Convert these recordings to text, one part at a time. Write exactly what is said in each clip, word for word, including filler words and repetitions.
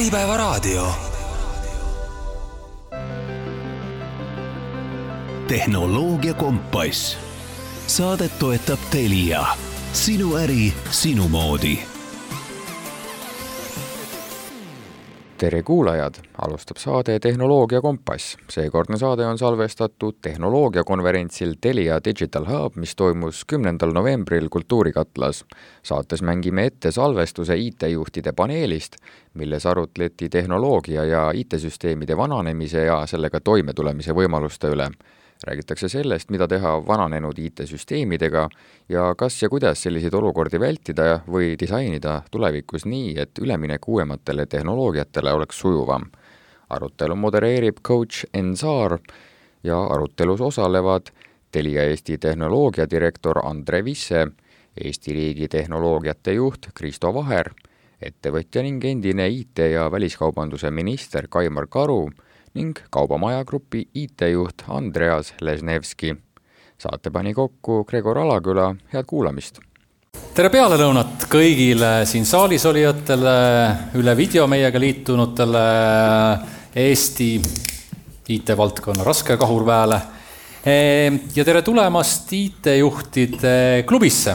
Äripäevaraadio. Tehnoloogia kompass. Saadet toetab Telia. Sinu äri, sinu moodi. Tere kuulajad, alustab saade Tehnoloogia kompass. Seekordne saade on salvestatud tehnoloogiakonverentsil Telia Digital Hub, mis toimus kümnendal novembril Kultuurikatlas. Saates mängime ette salvestuse I T-juhtide paneelist, milles arutleti tehnoloogia ja I T-süsteemide vananemise ja sellega toimetulemise võimaluste üle. Räägitakse sellest, mida teha vananenud I T-süsteemidega ja kas ja kuidas selliseid olukordi vältida või disainida tulevikus nii, et üleminek uuematele tehnoloogiatele oleks sujuvam. Arutelu modereerib coach Enn Saar ja arutelus osalevad Telia Eesti tehnoloogiadirektor Andre Visse, Eesti riigi tehnoloogiate juht Kristo Vaher, ettevõtja ning endine I T- ja väliskaubanduse minister Kaimar Karu ning Kaubamajagrupi I T-juht Andreas Lesnevski. Saate pani kokku Gregor Alaküla, head kuulamist! Tere pealelõunat kõigile siin saalis olijatele, üle video meiega liitunutele, Eesti I T-valdkonna raskekahurväele ja tere tulemast I T-juhtide klubisse.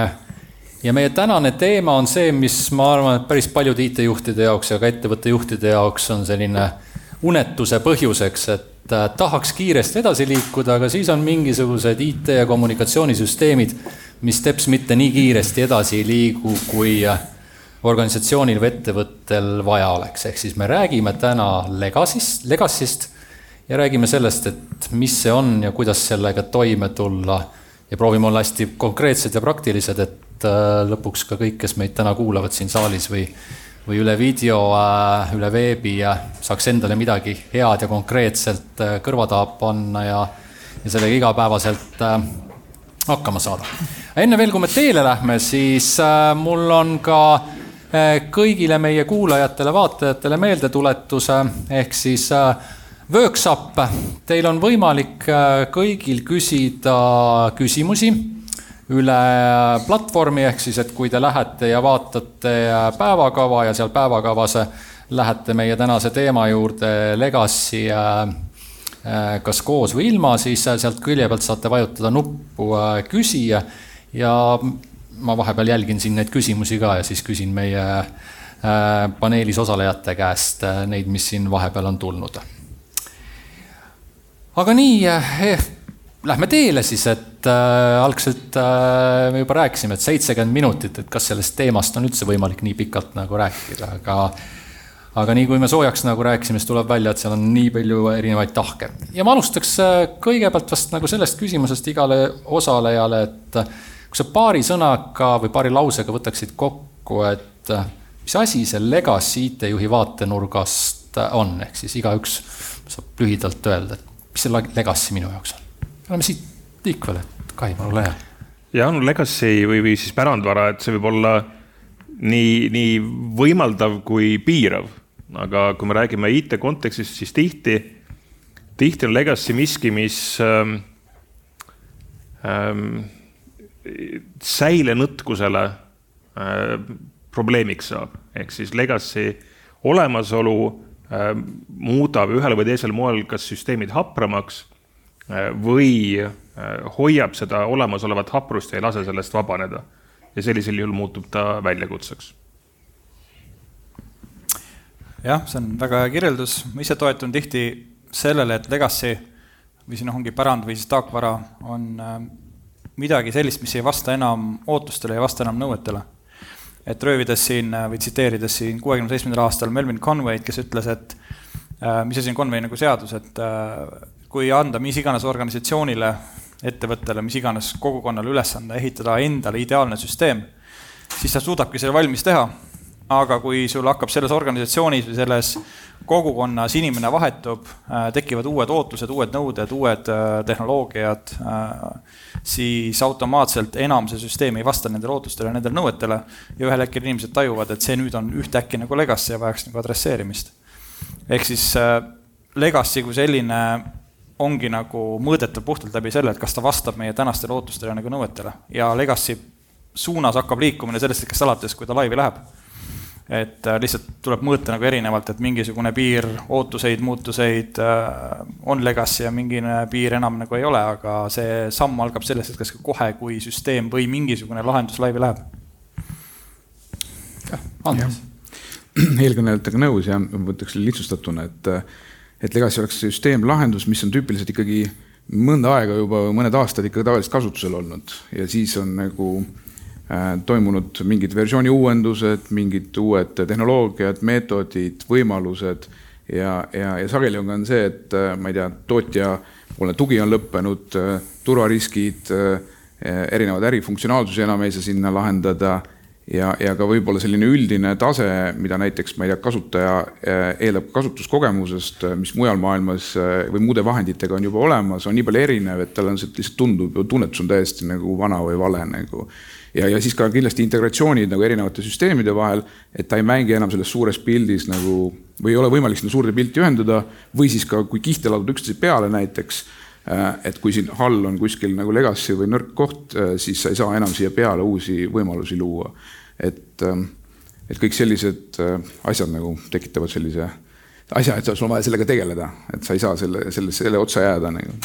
Ja meie tänane teema on see, mis ma arvan, et päris paljud I T-juhtide jaoks ja ka ettevõtte juhtide jaoks on selline unetuse põhjuseks, et tahaks kiiresti edasi liikuda, aga siis on mingisugused I T- ja kommunikatsioonisüsteemid, mis teps mitte nii kiiresti edasi liigu, kui organisatsioonil või ettevõttel vaja oleks. Ehk siis me räägime täna legacy'st, legacy'st ja räägime sellest, et mis see on ja kuidas sellega toime tulla ja proovime olla hästi konkreetsed ja praktilised, et lõpuks ka kõik, kes meid täna kuulavad siin saalis või või üle video, üle veebi ja saaks endale midagi head ja konkreetselt kõrva taha panna ja, ja sellega igapäevaselt hakkama saada. Enne veel, kui me teele lähme, siis mul on ka kõigile meie kuulajatele, vaatajatele meeldetuletuse, ehk siis workshop. Teil on võimalik kõigil küsida küsimusi üle platvormi, ehk siis, et kui te lähete ja vaatate päevakava ja seal päevakavas lähete meie tänase teema juurde legacy kas koos või ilma, siis sealt külje pealt saate vajutada nuppu küsija ja ma vahepeal jälgin siin neid küsimusi ka ja siis küsin meie paneelis osalejate käest neid, mis siin vahepeal on tulnud. Aga nii, eh, lähme teele siis, et äh, algselt äh, me juba rääkisime, et seitsekümmend minutit, et kas sellest teemast on üldse võimalik nii pikalt nagu rääkida, aga, aga nii kui me soojaks nagu rääkisime, siis tuleb välja, et seal on nii palju erinevaid tahke. Ja ma alustaks kõigepealt vast nagu sellest küsimusest igale osalejale, et kui sa paari sõnaga või paari lausega võtaksid kokku, et mis asi see legacy I T-juhi vaatenurgast on, ehk siis igaüks saab lühidalt öelda, et mis see legacy minu jaoks on. Oleme siit liikvel, et Kaimar, ole hea. Ja on legacy või, või siis pärandvara, et see võib olla nii, nii võimaldav kui piirav. Aga kui me räägime I T kontekstis, siis tihti, tihti on legacy miski, mis ähm, ähm, säilenõtkusele äh, probleemiks saab. Ehk siis legacy olemasolu äh, muudab ühel või teisel moel kas süsteemid hapramaks või hoiab seda olemasolevat haprust ja ei lase sellest vabaneda. Ja sellisel juhul muutub ta väljakutseks. Jah, see on väga hea kirjeldus. Ma ise toetun tihti sellele, et legacy või siin ongi pärand või siis taakvara on midagi sellist, mis ei vasta enam ootustele ja vasta enam nõuetele. Et röövides siin või tsiteerides siin kuuekümne seitsmendal aastal Melvin Conway, kes ütles, et mis asi on Conway nagu seadus, et kui anda mis iganes organisatsioonile, ettevõttele, mis iganes kogukonnale ülesande ehitada endale ideaalne süsteem, siis ta suudabki selle valmis teha. Aga kui sul hakkab selles organisatsioonis või selles kogukonnas inimene vahetub, tekivad uued ootused, uued nõuded, uued tehnoloogiad, siis automaatselt enam see süsteem ei vasta nendele ootustele ja nendele nõuetele ja ühel hetkel inimesed tajuvad, et see nüüd on ühtäkki nagu legacy ja vajaks nagu adresseerimist. Ehk siis legacy kui selline ongi nagu mõõdetav puhtalt läbi selle, et kas ta vastab meie tänastele ootustele nagu nõuetele. Ja legacy suunas hakkab liikumine sellest, kes alates, kui ta laivi läheb. et lihtsalt tuleb mõõta nagu erinevalt, et mingisugune piir ootuseid, muutuseid on legacy ja mingine piir enam nagu ei ole, aga see samm algab sellest, et kas kohe, kui süsteem või mingisugune lahendus laivi läheb. Andres. Eelkõnelejatega nõus ja võtaks lihtsustatuna, et, et legacy oleks süsteem lahendus, mis on tüüpiliselt ikkagi mõnda aega juba mõned aastad ikka tavaliselt kasutusel olnud ja siis on nagu toimunud mingid versiooni uuendused, mingid uued tehnoloogiad, meetodid, võimalused ja, ja, ja sageli on ka see, et ma ei tea, tootja poolne tugi on lõppenud, turvariskid, erinevad ärifunktsionaalsusi enam ei saa sinna lahendada ja, ja ka võib-olla selline üldine tase, mida näiteks ma ei tea, kasutaja eeldab kasutuskogemusest, mis mujal maailmas või muude vahenditega on juba olemas, on nii palju erinev, et tal on see lihtsalt tundub ja tunnetus on täiesti nagu vana või vale nagu. Ja, ja siis ka kindlasti integratsioonid nagu erinevate süsteemide vahel, et ta ei mängi enam selles suures pildis nagu, või ei ole võimalik sinna suurde pilti ühendada, või siis ka kui kihte ladud üksteise peale näiteks, et kui siin hall on kuskil nagu legacy või nõrk koht, siis sa ei saa enam siia peale uusi võimalusi luua. Et, et kõik sellised asjad nagu tekitavad sellise asja, et sul on vaja sellega tegeleda, et sa ei saa selle, selle, selle otsa jääda nagu.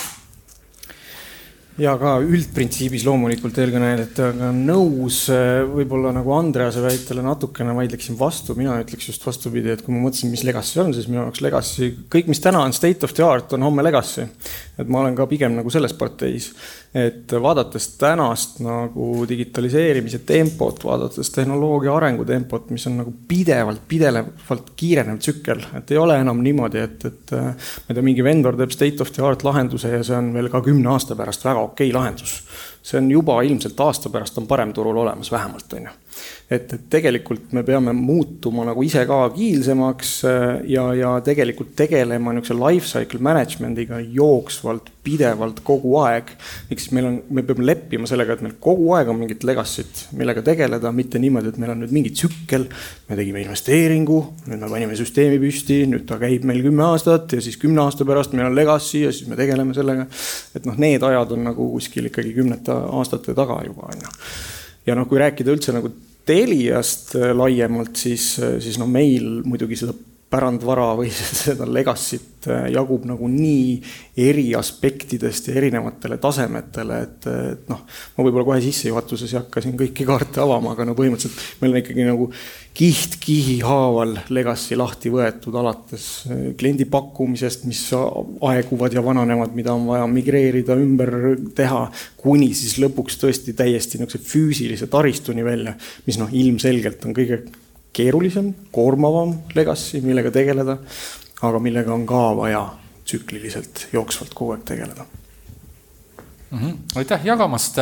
Ja ka üldprintsiibis loomulikult eelkõnelejatega nõus, võib-olla nagu Andrease väitele natukene vaidleksin vastu, mina ütleks just vastupidi, et kui ma mõtlesin, mis legacy on, siis minu jaoks legacy, kõik mis täna on state of the art on homme legacy, et ma olen ka pigem nagu selles parteis, et vaadates tänast nagu digitaliseerimise tempot, vaadates tehnoloogia arengutempot, mis on nagu pidevalt, pidevalt kiirenev tsükkel, et ei ole enam niimoodi, et, et ma ei tea, mingi vendor teeb state of the art lahenduse ja see on veel ka kümne aasta pärast väga okei lahendus. See on juba ilmselt aasta pärast on parem turul olemas vähemalt. On ju. Et, et tegelikult me peame muutuma nagu ise ka agiilsemaks ja, ja tegelikult tegelema niisuguse lifecycle managemendiga jooksvalt, pidevalt kogu aeg. Eks meil on, me peame leppima sellega, et meil kogu aeg on mingit legacy't, millega tegeleda, mitte niimoodi, et meil on nüüd mingi tsükkel, me tegime investeeringu, nüüd me panime süsteemi püsti, nüüd ta käib meil kümme aastat ja siis kümne aasta pärast meil on legacy ja siis me tegeleme sellega. Et noh, need ajad on nagu kuskil ikkagi kümnete aastate taga juba. On. Ja noh, kui rääkida üldse nagu Teliast laiemalt, siis, siis no meil muidugi seda pärandvara või seda legacy't jagub nagu nii eri aspektidest ja erinevatele tasemetele, et, et noh, ma võib-olla kohe sissejuhatuses ei hakka siin kõiki kaarte avama, aga no põhimõtteliselt meil on ikkagi nagu kiht kihi haaval legacy lahti võetud alates kliendi pakkumisest, mis aeguvad ja vananevad, mida on vaja migreerida, ümber teha, kuni siis lõpuks tõesti täiesti füüsilise taristuni välja, mis noh, ilmselgelt on kõige keerulisem, koormavam legacy, millega tegeleda, aga millega on ka vaja tsükliliselt jooksvalt kogu aeg tegeleda. Mm-hmm. Aitäh jagamast.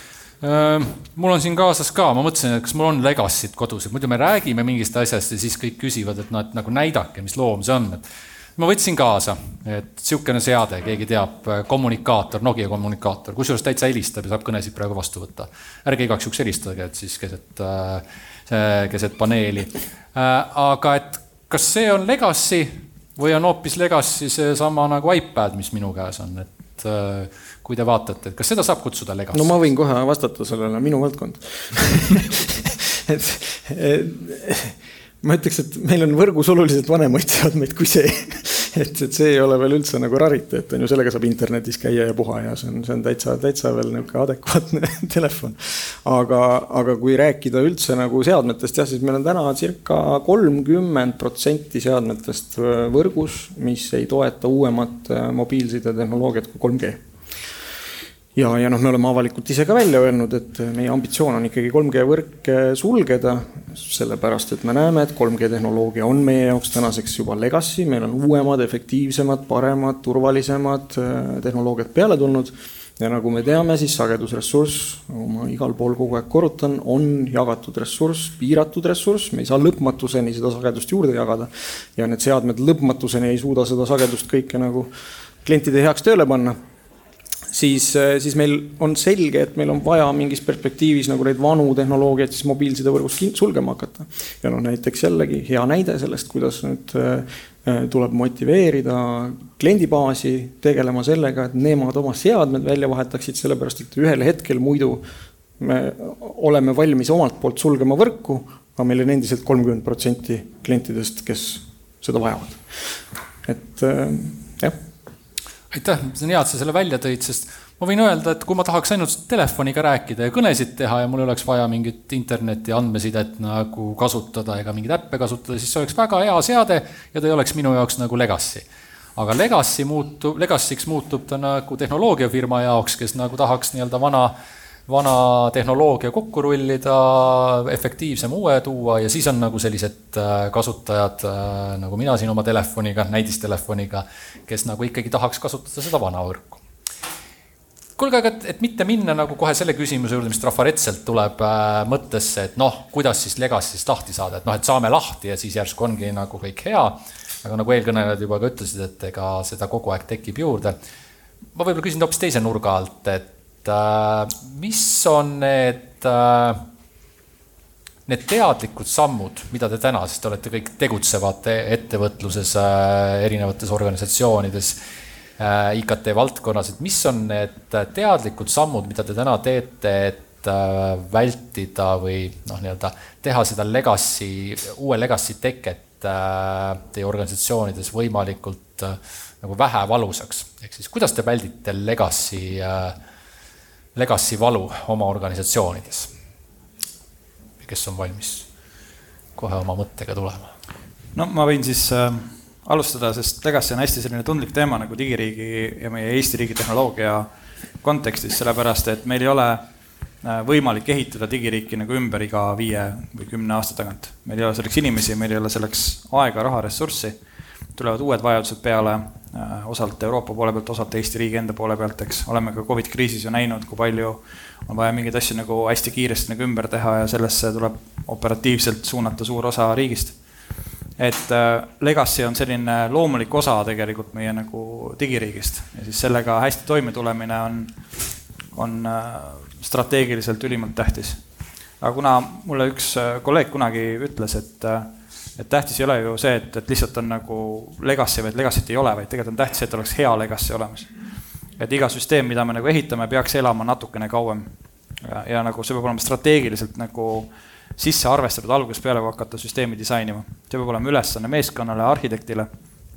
Mul on siin kaasas ka, ma mõtlesin, et kas mul on legacy't kodus, et muidu me räägime mingist asjast ja siis kõik küsivad, et, no, et nagu näidake, mis loom see on. Et ma võtsin kaasa, et siukene seade, keegi teab, kommunikaator, Nokia kommunikaator, kusjuures täitsa helistab ja saab kõnesid praegu vastu võtta. Ärge igaks juks helistage, et siis keset, keset paneeli. Aga et kas see on legacy või on hoopis legacy see sama nagu iPad, mis minu käes on, et kui te vaatate, et kas seda saab kutsuda legacy? No ma võin kohe vastata sellele, minu valdkond. et, et, ma ütleks, et meil on võrgus oluliselt vanemaid seadmeid kui see, et, et see ei ole veel üldse nagu rariteet, on ju, sellega saab internetis käia ja puha ja see on, see on täitsa, täitsa veel niisugune adekvaatne telefon. Aga, aga kui rääkida üldse nagu seadmetest, jah, siis meil on täna circa kolmkümmend protsenti seadmetest võrgus, mis ei toeta uuemat mobiilside tehnoloogiat kui kolm G. Ja, ja noh, me oleme avalikult ise ka välja öelnud, et meie ambitsioon on ikkagi kolm G võrk sulgeda, sellepärast, et me näeme, et kolm G tehnoloogia on meie jaoks tänaseks juba legacy, meil on uuemad, efektiivsemad, paremad, turvalisemad tehnoloogiad peale tulnud ja nagu me teame, siis sagedusressurss, ma igal pool kogu aeg korrutan, on jagatud ressurss, piiratud ressurss, me ei saa lõpmatuseni seda sagedust juurde jagada ja need seadmed lõpmatuseni ei suuda seda sagedust kõike nagu klientide heaks tööle panna. Siis, siis meil on selge, et meil on vaja mingis perspektiivis nagu neid vanu tehnoloogiaid siis mobiilside võrgus sulgema hakata. Ja no näiteks jällegi hea näide sellest, kuidas nüüd tuleb motiveerida kliendibaasi tegelema sellega, et nemad oma seadmed välja vahetaksid, sellepärast, et ühel hetkel muidu me oleme valmis omalt poolt sulgema võrku, aga meil on endiselt kolmkümmend protsenti klientidest, kes seda vajavad. Et jah. Aitäh, see on hea, et sa selle välja tõid, sest ma võin öelda, et kui ma tahaks ainult telefoniga rääkida ja kõnesid teha ja mul oleks vaja mingit interneti andmesidet nagu kasutada ega mingit äppe kasutada, siis see oleks väga hea seade ja ta ei oleks minu jaoks nagu legacy. Aga legacy muutub, legacyks muutub ta nagu tehnoloogiafirma jaoks, kes nagu tahaks nii-öelda vana, vana tehnoloogia kokku rullida, efektiivsem uue tuua ja siis on nagu sellised kasutajad nagu mina siin oma telefoniga, näidistelefoniga, kes nagu ikkagi tahaks kasutada seda vana võrku. Kuulge, aga et, et mitte minna nagu kohe selle küsimuse juurde, mis trafaretselt tuleb äh, mõttesse, et noh, kuidas siis legacy'st lahti saada, et noh, et saame lahti ja siis järsku ongi nagu kõik hea, aga nagu eelkõnelejad juba ka ütlesid, et ega seda kogu aeg tekib juurde. Ma võib-olla küsin hoopis teise nurga alt, et äh, mis on need, äh, need teadlikud sammud, mida te täna, sest te olete kõik tegutsevad ettevõtluses äh, erinevates organisatsioonides, I K T valdkonnas, et mis on need teadlikud sammud, mida te täna teete, et vältida või noh, nii-öelda teha seda legacy, uue legacy teket teie organisatsioonides võimalikult nagu vähe valusaks. Ehk siis, kuidas te väldite legacy, legacy valu oma organisatsioonides? Kes on valmis kohe oma mõttega tulema? No ma võin siis alustada, sest legacy on hästi selline tundlik teema nagu digiriigi ja meie Eesti riigi tehnoloogia kontekstis, sellepärast, et meil ei ole võimalik ehitada digiriiki nagu ümber iga viie või kümne aasta tagant. Meil ei ole selleks inimesi, meil ei ole selleks aega, raha, ressurssi. Tulevad uued vajadused peale, osalt Euroopa poole pealt, osalt Eesti riigi enda poole pealt, eks. Oleme ka COVID kriisis ju näinud, kui palju on vaja mingeid asju nagu hästi kiiresti nagu ümber teha ja sellesse tuleb operatiivselt suunata suur osa riigist. Et legacy on selline loomulik osa tegelikult meie nagu digiriigist ja siis sellega hästi toime tulemine on, on strateegiliselt ülimalt tähtis. Aga kuna mulle üks kolleeg kunagi ütles, et, et tähtis ei ole ju see, et, et lihtsalt on nagu legacy, vaid legacy't ei ole, vaid tegelikult on tähtis, et oleks hea legacy olemas. Et iga süsteem, mida me nagu ehitame, peaks elama natukene kauem ja, ja nagu see peab olema strateegiliselt nagu sisse arvestatud alguses peale, kui hakata süsteemi disainima. See peab olema ülesanne meeskonnale, arhitektile.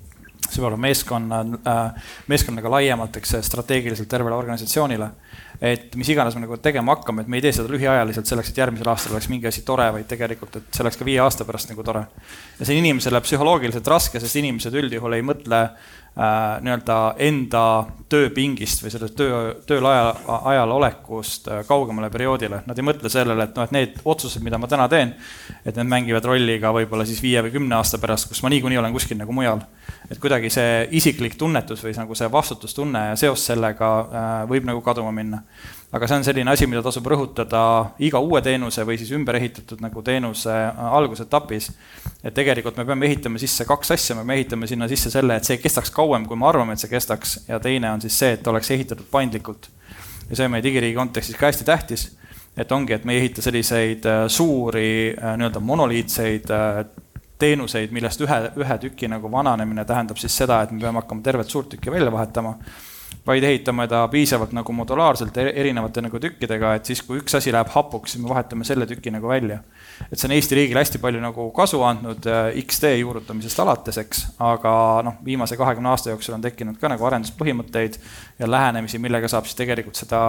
See peab olema meeskonna, äh, meeskonnaga laiemalt, eks strateegiliselt tervele organisatsioonile. Et mis iganes me nagu tegema hakkame, et me ei tee seda lühiajaliselt selleks, et järgmisel aastal oleks mingi asi tore, vaid tegelikult, et see oleks ka viie aasta pärast nagu tore. Ja see inimesele psühholoogiliselt raske, sest inimesed üldjuhul ei mõtle äh, nii-öelda enda tööpingist või sellest töö, tööl ajal, ajal olekust äh, kaugemale perioodile. Nad ei mõtle sellele, et, no, et need otsused, mida ma täna teen, et need mängivad rolli ka võib-olla siis viie või kümne aasta pärast, kus ma niikuinii olen kuskil nagu mujal. Et kuidagi see isiklik tunnetus või nagu see vastutustunne ja seos sellega äh, võib nagu kaduma minna. Aga see on selline asi, mida tasub rõhutada iga uue teenuse või siis ümber ehitatud nagu teenuse algusetapis. Et tegelikult me peame ehitama sisse kaks asja, me ehitame sinna sisse selle, et see kestaks kauem, kui me arvame, et see kestaks. Ja teine on siis see, et oleks ehitatud paindlikult. Ja see on meie digiriigi kontekstis ka hästi tähtis, et ongi, et me ei ehita selliseid suuri nii-öelda monoliitseid teenuseid, millest ühe, ühe tüki nagu vananemine tähendab siis seda, et me peame hakkama tervet suurt tükki välja vahetama, vaid ehitame ta piisavalt nagu modulaarselt erinevate nagu tükkidega, et siis kui üks asi läheb hapuks, siis me vahetame selle tüki nagu välja. Et see on Eesti riigil hästi palju nagu kasu andnud X D juurutamisest alateseks, aga noh, viimase kahekümne aasta jooksul on tekkinud ka nagu arenduspõhimõtteid ja lähenemisi, millega saab siis tegelikult seda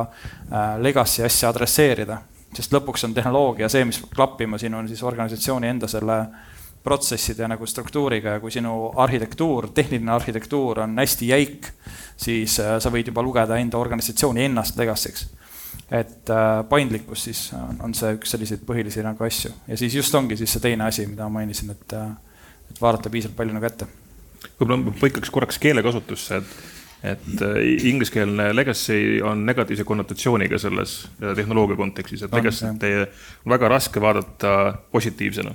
legacy asja adresseerida. Sest lõpuks on tehnoloogia see, mis klappima siin on siis organisatsiooni enda selle protsesside nagu struktuuriga ja kui sinu arhitektuur, tehniline arhitektuur on hästi jäik, siis sa võid juba lugeda enda organisatsiooni ennast legacy'ks. Et paindlikkus siis on see üks selliseid põhilisi nagu asju. Ja siis just ongi siis see teine asi, mida ma mainisin, et, et vaadata piisavalt palju nagu ette. Võib-olla põikaks korraks keelekasutusse, et, et ingliskeelne legacy on negatiivse konnotatsiooniga selles tehnoloogia kontekstis, et legacy on väga raske vaadata positiivsena.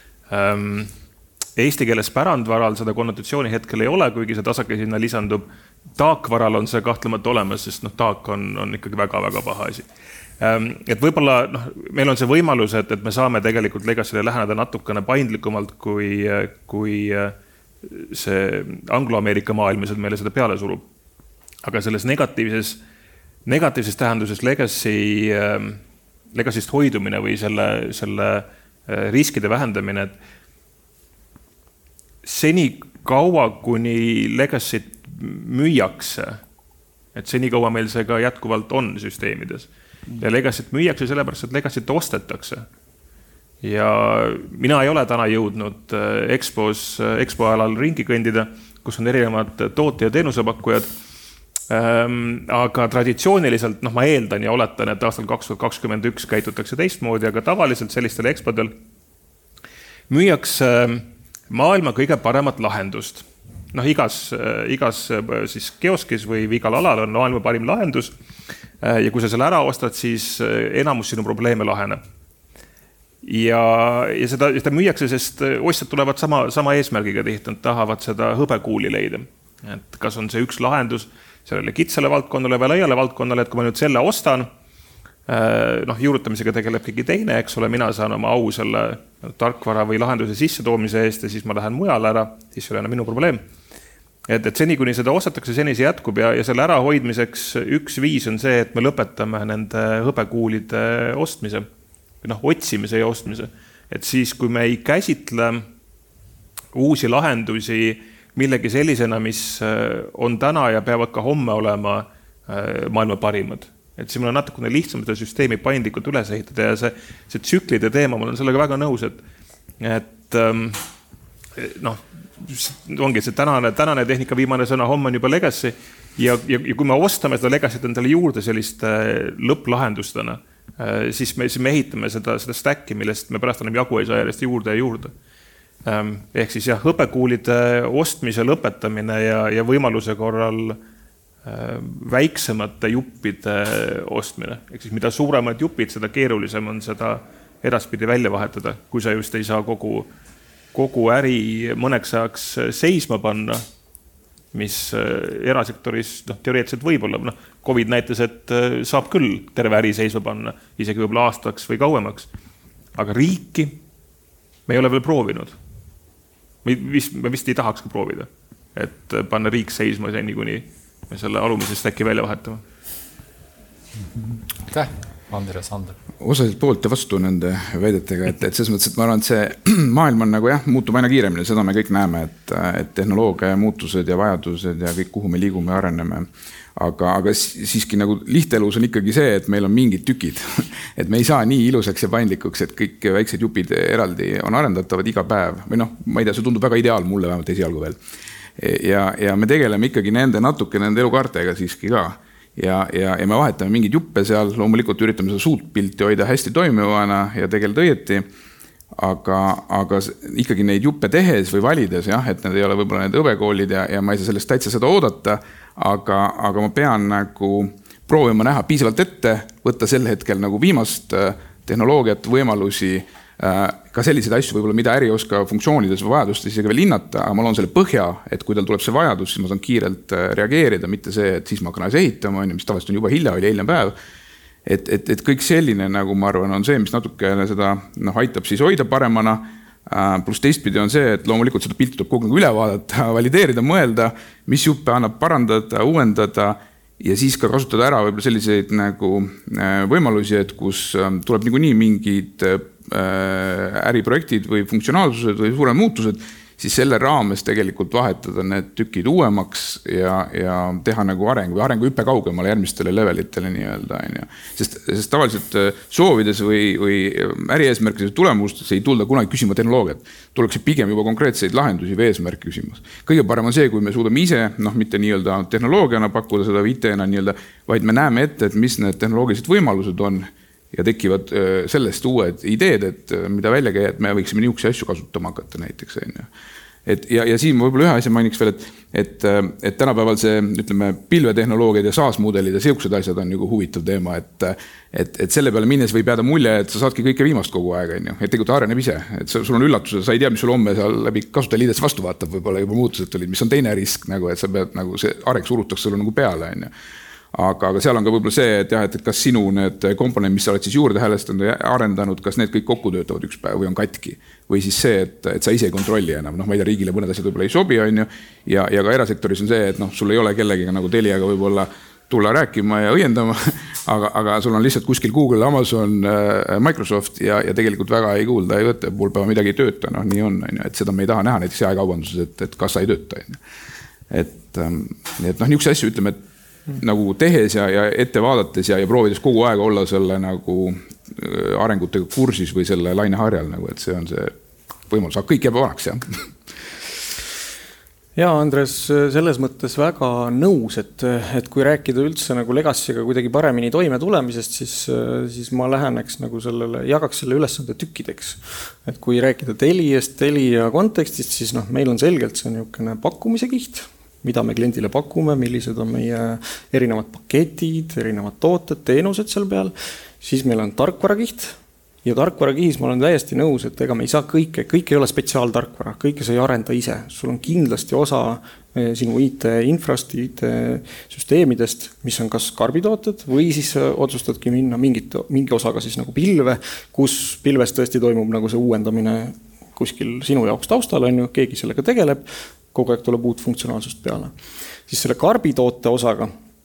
Ähm, Eesti keeles pärandvaral seda konnotatsiooni hetkel ei ole, kuigi see tasake sinna lisandub. Taakvaral on see kahtlemata olemas, sest no, taak on, on ikkagi väga-väga paha asi. Ähm, et võib-olla no, meil on see võimalus, et, et me saame tegelikult legacy'le läheneda natukene paindlikumalt, kui, kui see anglo-Ameerika maailmas meile seda peale surub. Aga selles negatiivses, negatiivses tähenduses legacy, legacy'st hoidumine või selle, selle riskide vähendamine, et seni kaua, kuni legacy't müüakse, et seni kaua meil see ka jätkuvalt on süsteemides. Ja legacy't müüakse sellepärast, et legacy't ostetakse. Ja mina ei ole täna jõudnud Expos, Expo alal ringi kõndida, kus on erinevad toote- ja teenusepakkujad. Ähm, aga traditsiooniliselt, noh ma eeldan ja oletan, et aastal kaks tuhat kakskümmend üks käitutakse teistmoodi, aga tavaliselt sellistel ekspodel müüakse maailma kõige paremat lahendust. Noh, igas, igas siis kioskis või igal alal on maailma parim lahendus ja kui sa selle ära ostad, siis enamus sinu probleeme laheneb. Ja, ja seda, seda müüakse, sest ostjad tulevad sama, sama eesmärgiga tihti, nad tahavad seda hõbekuuli leida. Et kas on see üks lahendus sellele kitsale valdkonnale või laiale valdkonnale, et kui ma nüüd selle ostan, noh, juurutamisega tegeleb keegi teine, eks ole, mina saan oma au selle tarkvara või lahenduse sisse toomise eest ja siis ma lähen mujale ära, siis ei ole enam minu probleem. Et, et seni, kuni seda ostetakse, seni see jätkub ja, ja selle ärahoidmiseks üks viis on see, et me lõpetame nende hõbekuulide ostmise, noh, otsimise ja ostmise. Et siis, kui me ei käsitle uusi lahendusi millegi sellisena, mis on täna ja peavad ka homme olema maailma parimad. Et siis mul on natukene lihtsam seda süsteemi paindlikult üles ehitada ja see, see tsüklide teema, mul on sellega väga nõus, et, et noh, ongi see tänane, tänane tehnika viimane sõna, homme on juba legacy ja, ja, ja kui me ostame seda legacy't endale juurde selliste lõpplahendustena, siis me, siis me ehitame seda, seda stacki, millest me pärast enam jagu ei saa järjest juurde ja juurde. Ehk siis jah, hõbekuulide ostmise lõpetamine ja, ja võimaluse korral väiksemate juppide ostmine. Ehk siis mida suuremad jupid, seda keerulisem on seda edaspidi välja vahetada, kui sa just ei saa kogu, kogu äri mõneks ajaks seisma panna, mis erasektoris noh, teoreetiliselt võib olla. No, Covid näitas, et saab küll terve äri seisma panna, isegi võib-olla aastaks või kauemaks. Aga riiki me ei ole veel proovinud. Me vist, me vist ei tahaks ka proovida, et panna riik seisma seni, kuni me selle alumisest äkki välja vahetame. Aitäh, Andres Ander. Osaliselt poolt ja vastu nende väidetega, et, et selles mõttes, et ma arvan, et see maailm on nagu jah, muutub aina kiiremini, seda me kõik näeme, et, et tehnoloogia muutused ja vajadused ja kõik, kuhu me liigume ja areneme. Aga, aga siiski nagu lihtelus on ikkagi see, et meil on mingid tükid, et me ei saa nii ilusaks ja paindlikuks, et kõik väiksed jupid eraldi on arendatavad iga päev või noh, ma ei tea, see tundub väga ideaal mulle vähemalt esialgu veel. Ja, ja me tegeleme ikkagi nende natuke nende elukaartega siiski ka ja, ja, ja me vahetame mingid juppe seal, loomulikult üritame seda suurt pilti hoida hästi toimivana ja tegeleda õieti, aga, aga ikkagi neid juppe tehes või valides, jah, et need ei ole võib-olla need õbekoolid ja, ja ma ei saa sellest täitsa seda oodata, aga, aga ma pean nagu proovima näha piisavalt ette, võtta sel hetkel nagu viimast tehnoloogiat, võimalusi, ka selliseid asju võib-olla, mida äri oska funktsioonides või vajadustes isegi veel hinnata, aga ma loon selle põhja, et kui tal tuleb see vajadus, siis ma saan kiirelt reageerida, mitte see, et siis ma hakkan asja ehitama, mis tavaliselt on juba hilja, oli eilne päev. Et, et, et kõik selline, nagu ma arvan, on see, mis natuke seda no, aitab siis hoida paremana, pluss teistpidi on see, et loomulikult seda pilti tuleb kogu üle vaadata, valideerida, mõelda, mis juppe annab parandada, uuendada ja siis ka kasutada ära võib-olla selliseid nagu võimalusi, et kus tuleb niikuinii mingid äriprojektid või funktsionaalsused või suured muutused, siis selle raames tegelikult vahetada need tükid uuemaks ja, ja teha nagu areng või arengu hüppe kaugemale järgmistele levelitele nii-öelda. Sest, sest tavaliselt soovides või, või ärieesmärkides tulemustes ei tulda kunagi küsima tehnoloogiat. Tullakse pigem juba konkreetseid lahendusi või eesmärk küsimus. Kõige parem on see, kui me suudame ise, noh mitte nii-öelda tehnoloogiana pakkuda seda I T-na nii-öelda, vaid me näeme ette, et mis need tehnoloogilised võimalused on ja tekivad sellest uued ideed, et mida välja käia, et me võiksime niisuguse asju kasutama hakata näiteks. Et, ja, ja siin ma võib-olla ühe asja mainiks veel, et, et, et tänapäeval see ütleme, pilvetehnoloogiad ja SaaS-mudelid ja seoksed asjad on nagu huvitav teema, et, et, et selle peale minnes võib jääda mulje, et sa saadki kõike viimast kogu aega, et tegelikult areneb ise, et sul on üllatus, sa ei tea, mis sul homme seal läbi kasutajaliidest vastu vaatab, võib-olla juba muutused tulid, mis on teine risk, nagu, et sa pead nagu see areng surutakse sulle nagu peale, on ju. Aga, aga seal on ka võib-olla see, et, jah, et kas sinu need komponendid, mis sa oled siis juurde häälestanud ja arendanud, kas need kõik kokku töötavad üks päev või on katki. Või siis see, et, et sa ise ei kontrolli enam. Noh, ma ei tea, riigile mõned asjad võib-olla ei sobi, on ju. Ja, ja ka erasektoris on see, et noh, sul ei ole kellegiga nagu Teliaga võib-olla tulla rääkima ja õiendama, aga, aga sul on lihtsalt kuskil Google, Amazon, Microsoft ja, ja tegelikult väga ei kuulda, ei võtta, pool päeva midagi ei tööta, noh nii on, on ju, et seda me ei taha näha näiteks jaekaubanduses, et, et kassa ei tööta. Et, et noh, niisuguse asju ütleme, et nagu tehes ja, ja ette vaadates ja, ja proovides kogu aeg olla selle nagu arengutega kursis või selle laineharjal, nagu, et see on see võimalus, aga kõik jääb vanaks, jah. Ja, Andres, selles mõttes väga nõus, et, et kui rääkida üldse nagu Legacy'ga kuidagi paremini toime tulemisest, siis, siis ma läheneks nagu sellele, jagaks selle ülesande tükkideks. Et kui rääkida Teliast, Telia kontekstist, siis noh, meil on selgelt see niisugune pakkumise kiht, mida me kliendile pakume, millised on meie erinevad paketid, erinevad tooted, teenused seal peal, siis meil on tarkvarakiht ja tarkvarakihis ma olen täiesti nõus, et ega me ei saa kõike, kõik ei ole spetsiaaltarkvara, kõike sa ei arenda ise, sul on kindlasti osa sinu I T-infrast, I T-süsteemidest, mis on kas karbitooted või siis otsustadki minna mingit, mingi osaga siis nagu pilve, kus pilves tõesti toimub nagu see uuendamine kuskil sinu jaoks taustal on ju, keegi sellega tegeleb, kogu aeg tuleb uut funktsionaalsust peale. Siis selle karbitoote osaga,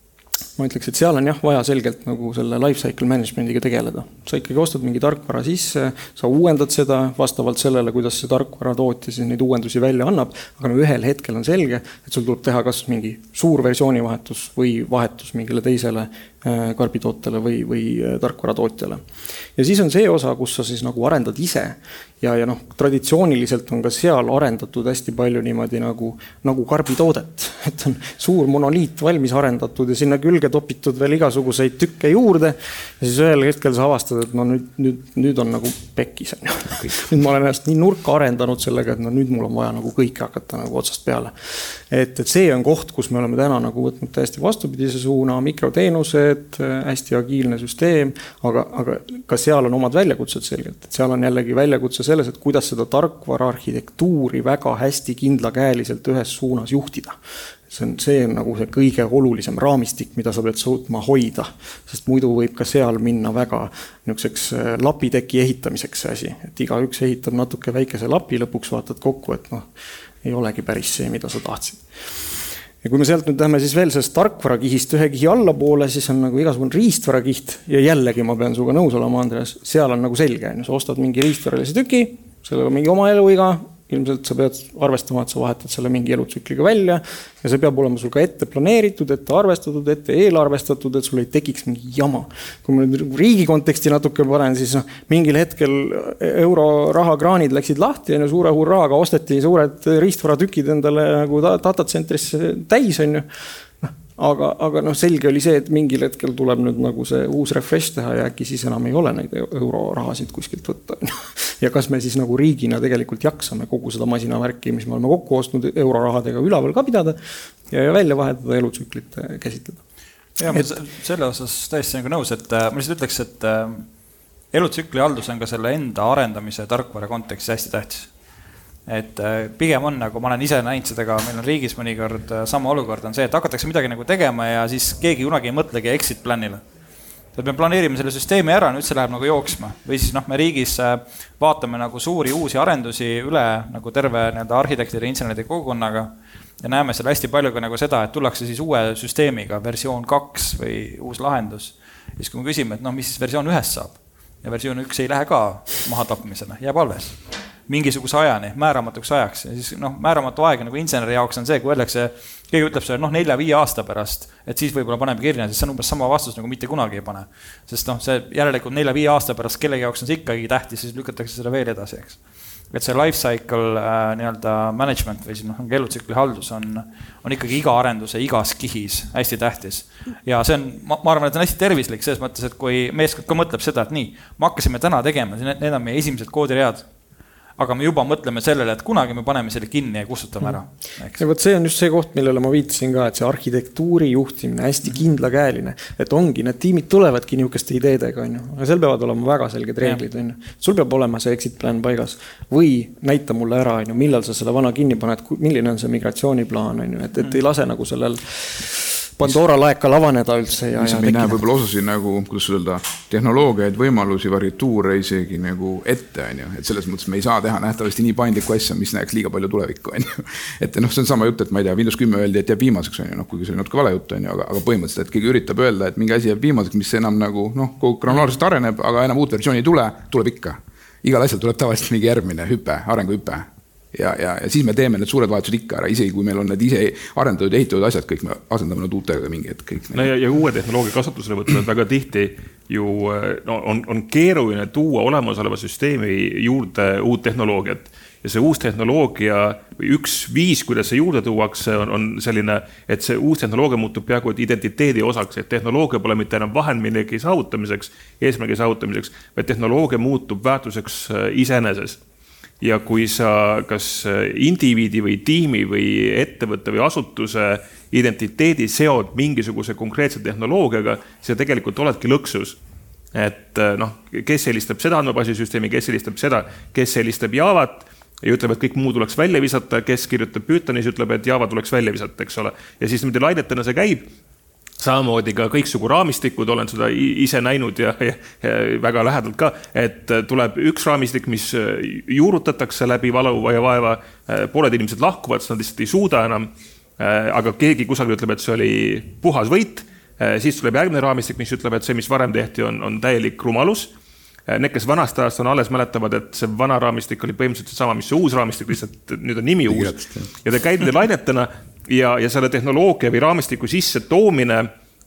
ma ütleks, et seal on jah vaja selgelt nagu selle lifecycle management'iga tegeleda. Sa ikkagi ostad mingi tarkvara sisse, sa uuendad seda vastavalt sellele, kuidas see tarkvara tootja siis neid uuendusi välja annab, aga no ühel hetkel on selge, et sul tuleb teha kas mingi suur versiooni vahetus või vahetus mingile teisele karbitootele või, või tarkvaratootjale. Ja siis on see osa, kus sa siis nagu arendad ise ja, ja noh, traditsiooniliselt on ka seal arendatud hästi palju niimoodi nagu, nagu karbitoodet. Et on suur monoliit valmis arendatud ja sinna külge topitud veel igasuguseid tükke juurde ja siis ühel hetkel sa avastad, et no nüüd, nüüd, nüüd on nagu pekkis. Nüüd ma olen ennast nii nurka arendanud sellega, et no nüüd mul on vaja nagu kõike hakata nagu otsast peale. Et, et see on koht, kus me oleme täna nagu võtnud täiesti vastupidise suuna, mikroteenused, hästi agiilne süsteem, aga, aga ka seal on omad väljakutsed selgelt. Et seal on jällegi väljakutse selles, et kuidas seda tarkvara arhitektuuri väga hästi kindlakäeliselt ühes suunas juhtida. See on, see on nagu see kõige olulisem raamistik, mida sa pead suutma hoida, sest muidu võib ka seal minna väga niiseks lapiteki ehitamiseks see asi. Et iga üks ehitab natuke väikese lapi, lõpuks vaatad kokku, et noh, ei olegi päris see, mida sa tahtsid. Ja kui me sealt nüüd läheme siis veel sellest tarkvarakihist ühe kihi allapoole, siis on nagu igasugune riistvarakiht ja jällegi ma pean suga nõus olema, Andreas, seal on nagu selge. Sa ostad mingi riistvaralise tüki, sellel on mingi oma eluiga, ilmselt sa pead arvestama, et sa vahetad selle mingi elutsükliga välja ja see peab olema sul ka ette planeeritud, ette arvestatud, ette eelarvestatud, et sul ei tekiks mingi jama. Kui ma nüüd riigi konteksti natuke panen, siis noh, mingil hetkel eurorahakraanid läksid lahti ja suure huur rahaga osteti suured riistvaratükid endale nagu datacentrisse täis on ju. Aga, aga noh, selge oli see, et mingil hetkel tuleb nüüd nagu see uus refresh teha ja äkki siis enam ei ole neid eurorahasid kuskilt võtta. Ja kas me siis nagu riigina tegelikult jaksame kogu seda masinavärki, mis me oleme kokku ostnud eurorahadega üleval ka pidada ja välja vahetada elutsüklit käsitleda. Ja, et... selle osas täiesti nagu nõus, et ma lihtsalt ütleks, et elutsükli haldus on ka selle enda arendamise tarkvara kontekstis hästi tähtis. Et pigem on, nagu ma olen ise näinud seda ka, meil on riigis mõnikord sama olukord on see, et hakatakse midagi nagu tegema ja siis keegi kunagi ei mõtlegi exit planile. Et me planeerime selle süsteemi ära, nüüd see läheb nagu jooksma. Või siis noh, me riigis vaatame nagu suuri uusi arendusi üle nagu terve arhitektide ja inseneride kogukonnaga ja näeme seal hästi palju ka nagu seda, et tullakse siis uue süsteemiga, versioon kaks või uus lahendus. Ja siis kui me küsime, et noh, mis siis versioon ühest saab ja versioon üks ei lähe ka maha tapmisena, jääb alles. Mingisuguse ajani, määramatuks ajaks. Ja siis noh, määramatu aeg nagu inseneri jaoks on see, kui öeldakse, keegi ütleb see noh, nelja-viie aasta pärast, et siis võib-olla paneme kirja, siis see on umbes sama vastus nagu mitte kunagi ei pane. Sest noh, see järelikult nelja-viie aasta pärast kellegi jaoks on see ikkagi tähtis, siis lükatakse seda veel edasi, eks. Et see lifecycle äh, nii-öelda management või siis noh, elutsükli haldus on, on ikkagi iga arenduse, igas kihis hästi tähtis. Ja see on, ma, ma arvan, et on hästi tervislik selles mõttes, et kui meeskond ka mõtleb seda, et nii, me hakkasime täna tegema, need on meie esimesed koodiread, aga me juba mõtleme sellele, et kunagi me paneme selle kinni ja kustutame ära. Eks. Ja võt see on just see koht, millele ma viitasin ka, et see arhitektuuri juhtimine hästi kindlakäeline, et ongi, need tiimid tulevadki niisugeste ideedega, on ju. Aga seal peavad olema väga selged reeglid, on ju. Sul peab olema see exit plan paigas või näita mulle ära, on ju, millal sa selle vana kinni paned, milline on see migratsiooniplaan, on ju, et, et ei lase nagu sellel Pandora laeka lavaneda üldse. Ja, mis ja me ei näe võib-olla osasid nagu, kuidas öelda, tehnoloogiaid, võimalusi, variatuure isegi nagu ette, on ju. Et selles mõttes me ei saa teha nähtavasti nii paindlikku asja, mis näeks liiga palju tulevikku, on ju. Et noh, see on sama jutt, et ma ei tea, Windows kümme öeldi, et jääb viimaseks, on ju, noh, kuigi see on natuke vale jutt, on ju, aga, aga põhimõtteliselt, et keegi üritab öelda, et mingi asi jääb viimaseks, mis enam nagu, noh, granulaarselt areneb, aga enam uut versiooni ei tule, tuleb ikka. Igal asjal tuleb tavaliselt mingi järgmine hüpe, arenguhüpe. Ja, ja, ja siis me teeme need suured vahetused ikka ära, isegi kui meil on need ise arendatud ja ehitatud asjad, kõik me asendame nad uutega mingi hetk. Kõik no ja, ja uue tehnoloogia kasutusele võtavad väga tihti ju no, on, on keeruline tuua olemasoleva süsteemi juurde uut tehnoloogiat. Ja see uus tehnoloogia või üks viis, kuidas see juurde tuuakse, on, on selline, et see uus tehnoloogia muutub peaaegu identiteedi osaks, et tehnoloogia pole mitte enam vahend millegi saavutamiseks, eesmärgi saavutamiseks, vaid tehnoloogia muutub väärtuseks iseeneses. Ja kui sa kas indiviidi või tiimi või ettevõtte või asutuse identiteedi seod mingisuguse konkreetse tehnoloogiaga, siis tegelikult oledki lõksus. Et noh, kes helistab seda andmebaasisüsteemi, kes helistab seda, kes helistab Javat ja ütleb, et kõik muu tuleks välja visata, kes kirjutab Pythonis, ütleb, et Java tuleks välja visata, eks ole. Ja siis niimoodi lainetena see käib. Samamoodi ka kõiksugu raamistikud, olen seda ise näinud ja, ja, ja väga lähedalt ka, et tuleb üks raamistik, mis juurutatakse läbi valu ja vaeva, pooled inimesed lahkuvad, nad lihtsalt ei suuda enam, aga keegi kusagil ütleb, et see oli puhas võit, siis tuleb järgmine raamistik, mis ütleb, et see, mis varem tehti, on, on täielik rumalus. Need, kes vanast ajast on alles mäletavad, et see vana raamistik oli põhimõtteliselt sama, mis see uus raamistik, lihtsalt nüüd on nimi uus. Ja ta käib lainetena ja, ja selle tehnoloogia või raamistiku sisse toomine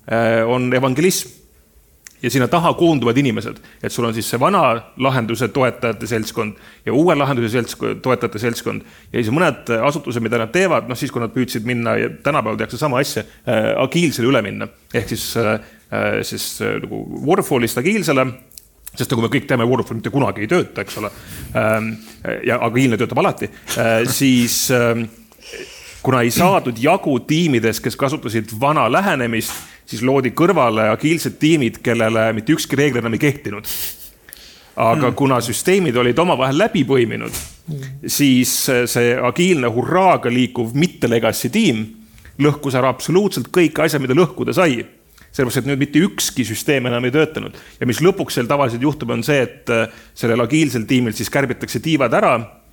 on evangelism. Ja sinna taha koonduvad inimesed, et sul on siis see vana lahenduse toetajate seltskond ja uue lahenduse seltskond, toetajate seltskond. Ja siis mõned asutused, mida nad teevad, noh siis kui nad püüdsid minna ja tänapäeval tehakse sama asja, äh, agiilsele üle minna. Ehk siis, äh, siis äh, nagu Warfallist agiilsele, sest nagu me kõik teame, Warfall mitte kunagi ei tööta, eks ole, äh, ja agiilne töötab alati, äh, siis äh, kuna ei saadud jagu tiimides, kes kasutasid vana lähenemist, siis loodi kõrvale agiilsed tiimid, kellele mitte ükski reegel enam ei kehtinud. Aga kuna süsteemid olid omavahel läbi põiminud, siis see agiilne hurraaga liikuv mitte legacy tiim lõhkus ära absoluutselt kõik asjad, mida lõhkuda sai. Sellepärast, et nüüd mitte ükski süsteem enam ei töötanud. Ja mis lõpuks seal tavaliselt juhtub, on see, et sellel agiilsel tiimil siis kärbitakse tiivad ära,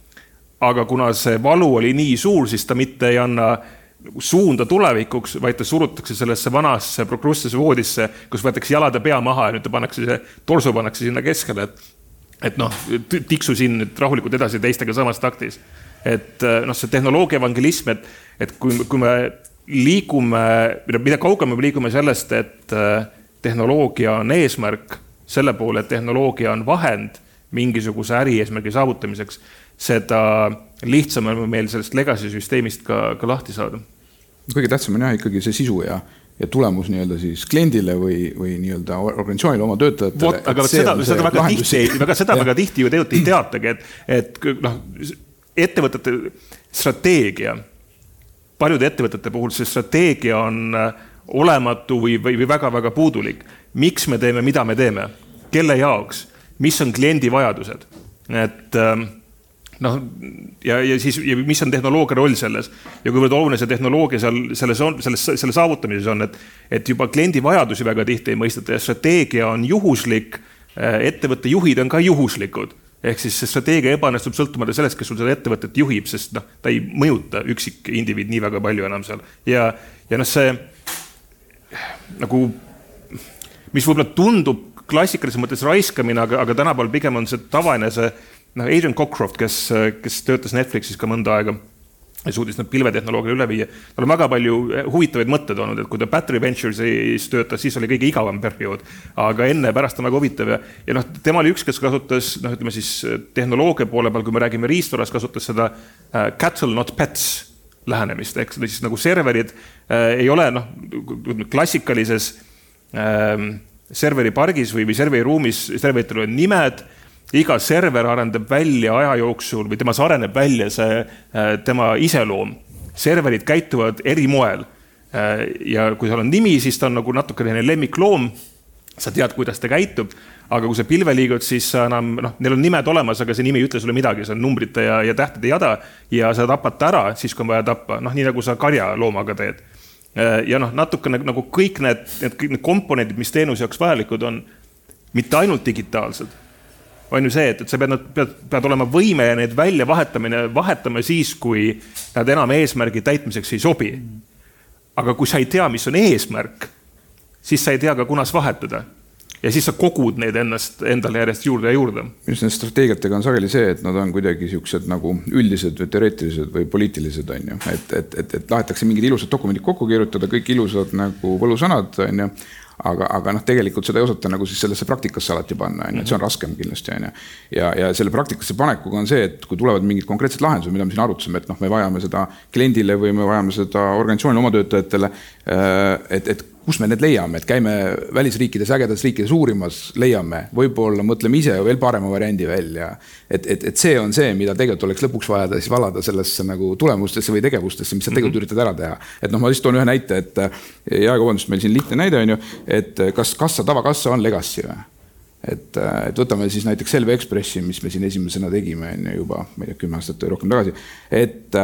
aga kuna see valu oli nii suur, siis ta mitte ei anna suunda tulevikuks, vaid ta surutakse sellesse vanasse prokrustesse voodisse, kus võetakse jalad ja pea maha ja nüüd ta pannakse see, torso pannakse sinna keskele, et, et noh, tiksu siin nüüd rahulikult edasi teistega samas taktis. Et noh, see tehnoloogia evangelism, et, et kui, kui me liigume, mida kaugem me liigume sellest, et tehnoloogia on eesmärk, selle poole, et tehnoloogia on vahend mingisuguse äri eesmärgi saavutamiseks, seda lihtsam on meil sellest legacy süsteemist ka, ka lahti saada. Kõige tähtsam on jah ikkagi see sisu ja, ja tulemus nii-öelda siis kliendile või, või nii-öelda organisatsioonile oma töötajatele. Vot, aga seda, seda, väga tihti, väga, seda väga tihti ju tegelikult ei teatagi, et, et noh, ettevõtete strateegia, paljude ettevõtete puhul see strateegia on olematu või, või, või väga-väga puudulik. Miks me teeme, mida me teeme? Kelle jaoks? Mis on kliendi vajadused? Et noh, ja, ja siis, ja mis on tehnoloogia roll selles? Ja kui võrd oluline see tehnoloogia seal, selles on, selles, selle saavutamises on, et, et juba kliendi vajadusi väga tihti ei mõistata ja strateegia on juhuslik, ettevõtte juhid on ka juhuslikud. Ehk siis see strateegia ebanestub sõltumata sellest, kes sul seda ettevõtet juhib, sest noh, ta ei mõjuta üksik indiviid nii väga palju enam seal. Ja, ja noh, see nagu, mis võib-olla tundub klassikalises mõttes raiskamine, aga, aga tänapäeval pigem on see tavaine see noh, Adrian Cockcroft, kes, kes töötas Netflixis ka mõnda aega ja suudis nad pilvetehnoloogia üle viia. Tal on väga palju huvitavaid mõtted olnud, et kui ta Battery Venturesis töötas, siis oli kõige igavam periood, aga enne pärast on väga huvitav ja, ja noh, tema oli üks, kes kasutas, noh, ütleme siis tehnoloogia poole peal, kui me räägime riistvaras, kasutas seda uh, cattle not pets lähenemist, ehk seda siis nagu serverid uh, ei ole noh, klassikalises uh, serveri pargis või, või serveri ruumis, serveritel on nimed, iga server arendab välja aja jooksul või temas areneb välja see tema iseloom. Serverid käituvad eri moel ja kui seal on nimi, siis ta on nagu natuke lemmikloom, sa tead, kuidas ta käitub, aga kui sa pilve liigud, siis enam, noh, neil on nimed olemas, aga see nimi ei ütle sulle midagi, see on numbrite ja, ja tähtede jada ja sa tapad ta ära, siis kui on vaja tappa, noh, nii nagu sa karja loomaga teed. ja noh, natukene nagu kõik need, need, kõik need komponendid, mis teenuse jaoks vajalikud on, mitte ainult digitaalsed, on ju see, et, et sa pead, pead, pead olema võime ja need välja vahetamine, vahetama siis, kui nad enam eesmärgi täitmiseks ei sobi. Aga kui sa ei tea, mis on eesmärk, siis sa ei tea ka, kunas vahetada. Ja siis sa kogud neid ennast endale järjest juurde ja juurde. Just need strateegiatega on sageli see, et nad on kuidagi siuksed nagu üldised või teoreetilised või poliitilised, on ju. Et, et, et, et tahetakse mingid ilusad dokumendid kokku kirjutada, kõik ilusad nagu võlusanad, on ju. Aga, aga noh, tegelikult seda ei osata nagu siis sellesse praktikasse alati panna, on ju. Et see on raskem kindlasti, on ju. Ja, ja selle praktikasse panekuga on see, et kui tulevad mingid konkreetsed lahendused, mida me siin arutasime, et noh, me vajame seda kliendile või me vajame seda organisatsioonile oma töötajatele, et, et kus me need leiame, et käime välisriikides, ägedas riikides uurimas, leiame, võib-olla mõtleme ise veel parema variandi välja. Et, et, et see on see, mida tegelikult oleks lõpuks vaja siis valada sellesse nagu tulemustesse või tegevustesse, mis sa tegelikult üritad ära teha. Et noh, ma siis toon ühe näite, et jaekaubanduses meil siin lihtne näide on ju, et kas kassa, tavakassa on legacy või? Et, et võtame siis näiteks Selve Expressi, mis me siin esimesena tegime juba, ma ei tea, kümme aastat või rohkem tagasi, et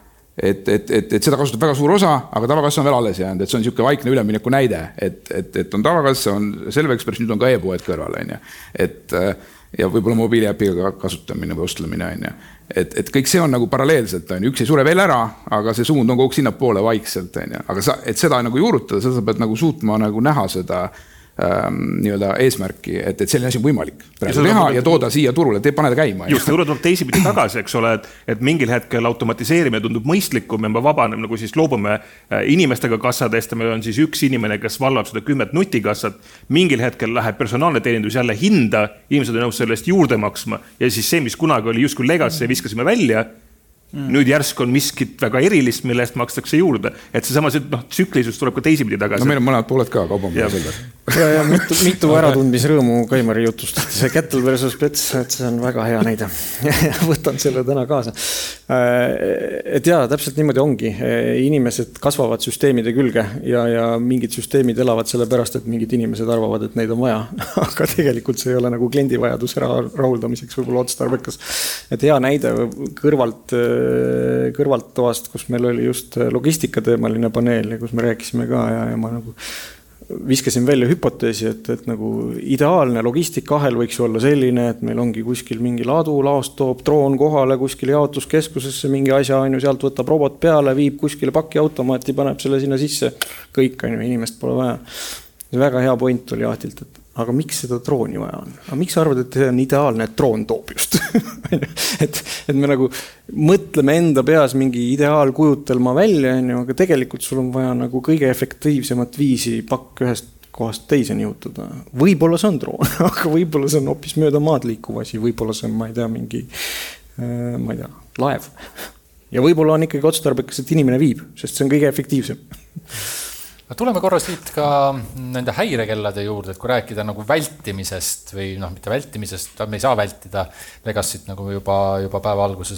Et, et, et, et seda kasutab väga suur osa, aga tavakassa on veel alles jäänud, et see on niisugune vaikne ülemineku näide, et, et, et on tavakassa, on Selve Express, nüüd on ka e-poed kõrval, on ju. Et, ja võib-olla mobiiliäpiga kasutamine või ostlemine, on ju. Et, et kõik see on nagu paralleelselt, on ju. Üks ei sure veel ära, aga see suund on kogu sinna poole vaikselt, on ju. Aga sa, et seda nagu juurutada, seda sa pead nagu suutma nagu näha seda Ähm, nii-öelda eesmärki, et, et selline asi on võimalik praegu teha ja tooda siia turule, et paneda käima. Just, turule tuleb teisipidi tagasi, eks ole, et, et mingil hetkel automatiseerimine tundub mõistlikum ja me vabaneme, nagu siis loobume inimestega kassadest ja meil on siis üks inimene, kes valvab seda kümmet nutikassat. Mingil hetkel läheb personaalne teenindus jälle hinda, inimesed on nõus sellest juurde maksma ja siis see, mis kunagi oli justkui legasse, viskasime välja, Mm. nüüd järsk on miskit väga erilist, mille eest makstakse juurde. Et see sama no, tsüklisus tuleb ka teisipidi tagasi. No meil on mõned pooled ka kaubamine selle. Ja, ja mitu, mitu äratundmisrõõmu Kaimari jutustati. See Kettle versus Pets, et see on väga hea näide. Võtan selle täna kaasa. Et jaa, täpselt niimoodi ongi. Inimesed kasvavad süsteemide külge ja, ja mingid süsteemid elavad selle pärast, et mingid inimesed arvavad, et neid on vaja. Aga tegelikult see ei ole nagu kliendi vajadus rahuldamiseks võib-olla otstarbekas. Et hea näide kõrvalt kõrvalt toast, kus meil oli just logistikateemaline paneel ja kus me rääkisime ka ja, ja ma nagu viskasin välja hüpoteesi, et, et nagu ideaalne logistikahel võiks olla selline, et meil ongi kuskil mingi ladu, laost toob droon kohale kuskil jaotuskeskusesse mingi asja, on ju, sealt võtab robot peale, viib kuskile pakiautomaati, paneb selle sinna sisse, kõik on ju, inimest pole vaja. Väga hea point oli Ahtilt, et aga miks seda drooni vaja on? Aga miks sa arvad, et see on ideaalne, et droon toob just? et, et me nagu mõtleme enda peas mingi ideaalkujutelma välja, aga tegelikult sul on vaja nagu kõige efektiivsemat viisi pakk ühest kohast teise nihutada. Võib-olla see on droon, aga võib-olla see on hoopis mööda maad liikuv asi, võib-olla see on, ma ei tea, mingi ma ei tea, laev. Ja võib-olla on ikkagi otstarbekas, et inimene viib, sest see on kõige efektiivsem. Tuleme korra siit ka nende häirekellade juurde, et kui rääkida nagu vältimisest või noh, mitte vältimisest, me ei saa vältida legacy't nagu juba, juba päeva alguses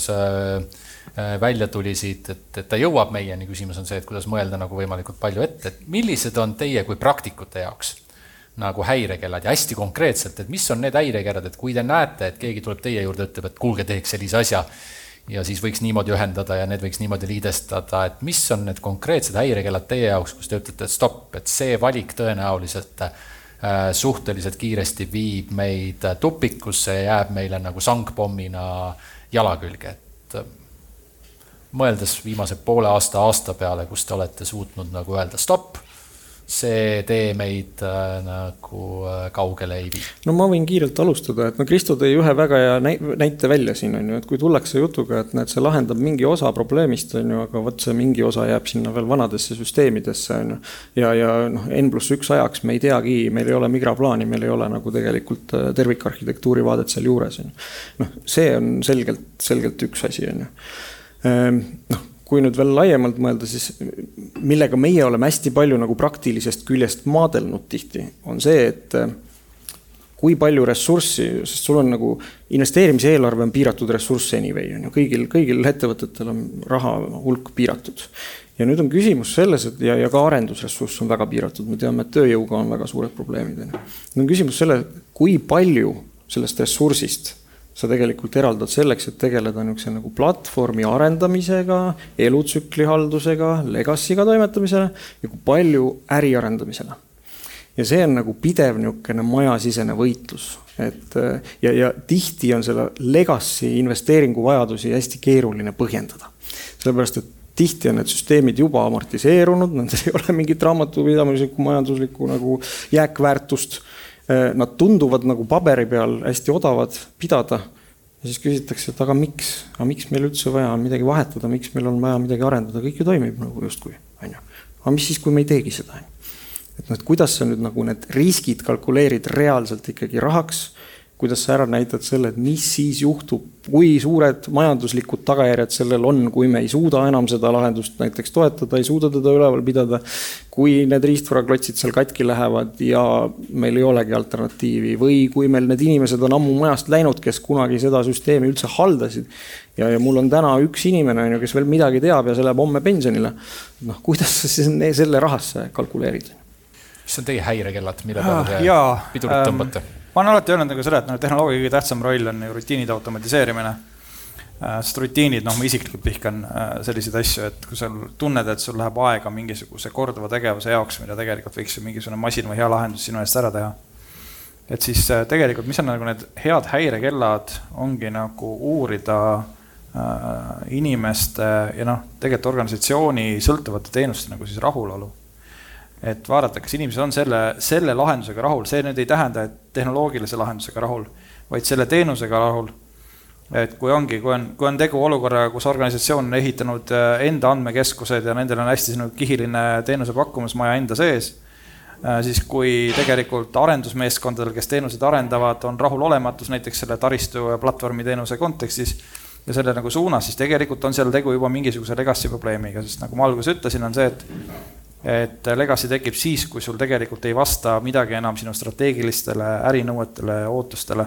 välja tuli siit, et, et ta jõuab meieni. Küsimus on see, et kuidas mõelda nagu võimalikult palju ette, et millised on teie kui praktikute jaoks nagu häirekellad ja hästi konkreetselt, et mis on need häirekellad, et kui te näete, et keegi tuleb teie juurde, ütleb, et kuulge teeks sellise asja ja siis võiks niimoodi ühendada ja need võiks niimoodi liidestada, et mis on need konkreetsed häirekellad teie jaoks, kus te ütlete, et stopp, et see valik tõenäoliselt äh, suhteliselt kiiresti viib meid tupikusse ja jääb meile nagu sangpommina jala külge. Et äh, mõeldes viimase poole aasta aasta peale, kus te olete suutnud nagu öelda stopp, see tee meid äh, nagu äh, kaugele ei vii. No ma võin kiirelt alustada, et no Kristo tõi ühe väga hea näite välja siin, on ju, et kui tullakse jutuga, et näed, see lahendab mingi osa probleemist, on ju, aga võt see mingi osa jääb sinna veel vanadesse süsteemidesse, on ju, ja, ja noh, N plus üks ajaks me ei teagi, meil ei ole migraplaani, meil ei ole nagu tegelikult tervikarhitektuuri vaadet seal juures, on ju. Noh, see on selgelt, selgelt üks asi, on ju. Noh, kui nüüd veel laiemalt mõelda, siis millega meie oleme hästi palju nagu praktilisest küljest maadelnud tihti, on see, et kui palju ressurssi, sest sul on nagu investeerimise eelarve on piiratud ressurss anyway, on ju, kõigil, kõigil ettevõtetel on raha hulk piiratud. Ja nüüd on küsimus selles, et ja, ja ka arendusressurss on väga piiratud, me teame, et tööjõuga on väga suured probleemid. Nüüd on küsimus selle, kui palju sellest ressursist sa tegelikult eraldad selleks, et tegeleda niisuguse nagu platvormi arendamisega, elutsükli haldusega, legacy'ga toimetamisele ja kui palju äri arendamisele. Ja see on nagu pidev niisugune majasisene võitlus. Et, ja, ja tihti on selle legacy investeeringu vajadusi hästi keeruline põhjendada. Sellepärast, et tihti on need süsteemid juba amortiseerunud, nendel ei ole mingit raamatupidamislikku majanduslikku nagu jääkväärtust. Nad tunduvad nagu paberi peal hästi odavad pidada ja siis küsitakse, et aga miks, aga miks meil üldse vaja on midagi vahetada, miks meil on vaja midagi arendada, kõik ju toimib nagu justkui. Aga mis siis, kui me ei teegi seda? Et noh, kuidas sa nüüd nagu need riskid kalkuleerid reaalselt ikkagi rahaks, kuidas sa ära näitad selle, et mis siis juhtub, kui suured majanduslikud tagajärjed sellel on, kui me ei suuda enam seda lahendust näiteks toetada, ei suuda teda üleval pidada, kui need riistvaraklotsid seal katki lähevad ja meil ei olegi alternatiivi või kui meil need inimesed on ammu majast läinud, kes kunagi seda süsteemi üldse haldasid ja, ja mul on täna üks inimene, kes veel midagi teab ja see läheb homme pensionile. No, kuidas sa siis selle rahasse kalkuleerid? Mis on teie häirekellad, mille peale te ja, pidurit tõmbate? Ähm, ma olen alati öelnud nagu selle, et no, tehnoloogia kõige tähtsam roll on rutiinide automatiseerimine. Sest rutiinid, noh, ma isiklikult pihkan selliseid asju, et kui sa tunned, et sul läheb aega mingisuguse korduva tegevuse jaoks, mida tegelikult võiks mingisugune masin või hea lahendus sinu eest ära teha. Et siis tegelikult, mis on nagu need head häirekellad, ongi nagu uurida inimeste ja noh, tegelikult organisatsiooni sõltuvate teenuste nagu siis rahulolu. Et vaadata, kas inimesed on selle, selle lahendusega rahul. See nüüd ei tähenda, et tehnoloogilise lahendusega rahul, vaid selle teenusega rahul. Et kui ongi, kui on, kui on tegu olukorra, kus organisatsioon on ehitanud enda andmekeskused ja nendel on hästi kihiline teenuse pakkumismaja enda sees, siis kui tegelikult arendusmeeskondadel, kes teenused arendavad, on rahul olematus näiteks selle taristu ja platvormi teenuse kontekstis ja selle nagu suunas, siis tegelikult on seal tegu juba mingisuguse legacy probleemiga, sest nagu ma alguses ütlesin, on see, et et legacy tekib siis, kui sul tegelikult ei vasta midagi enam sinu strateegilistele ärinõuetele ja ootustele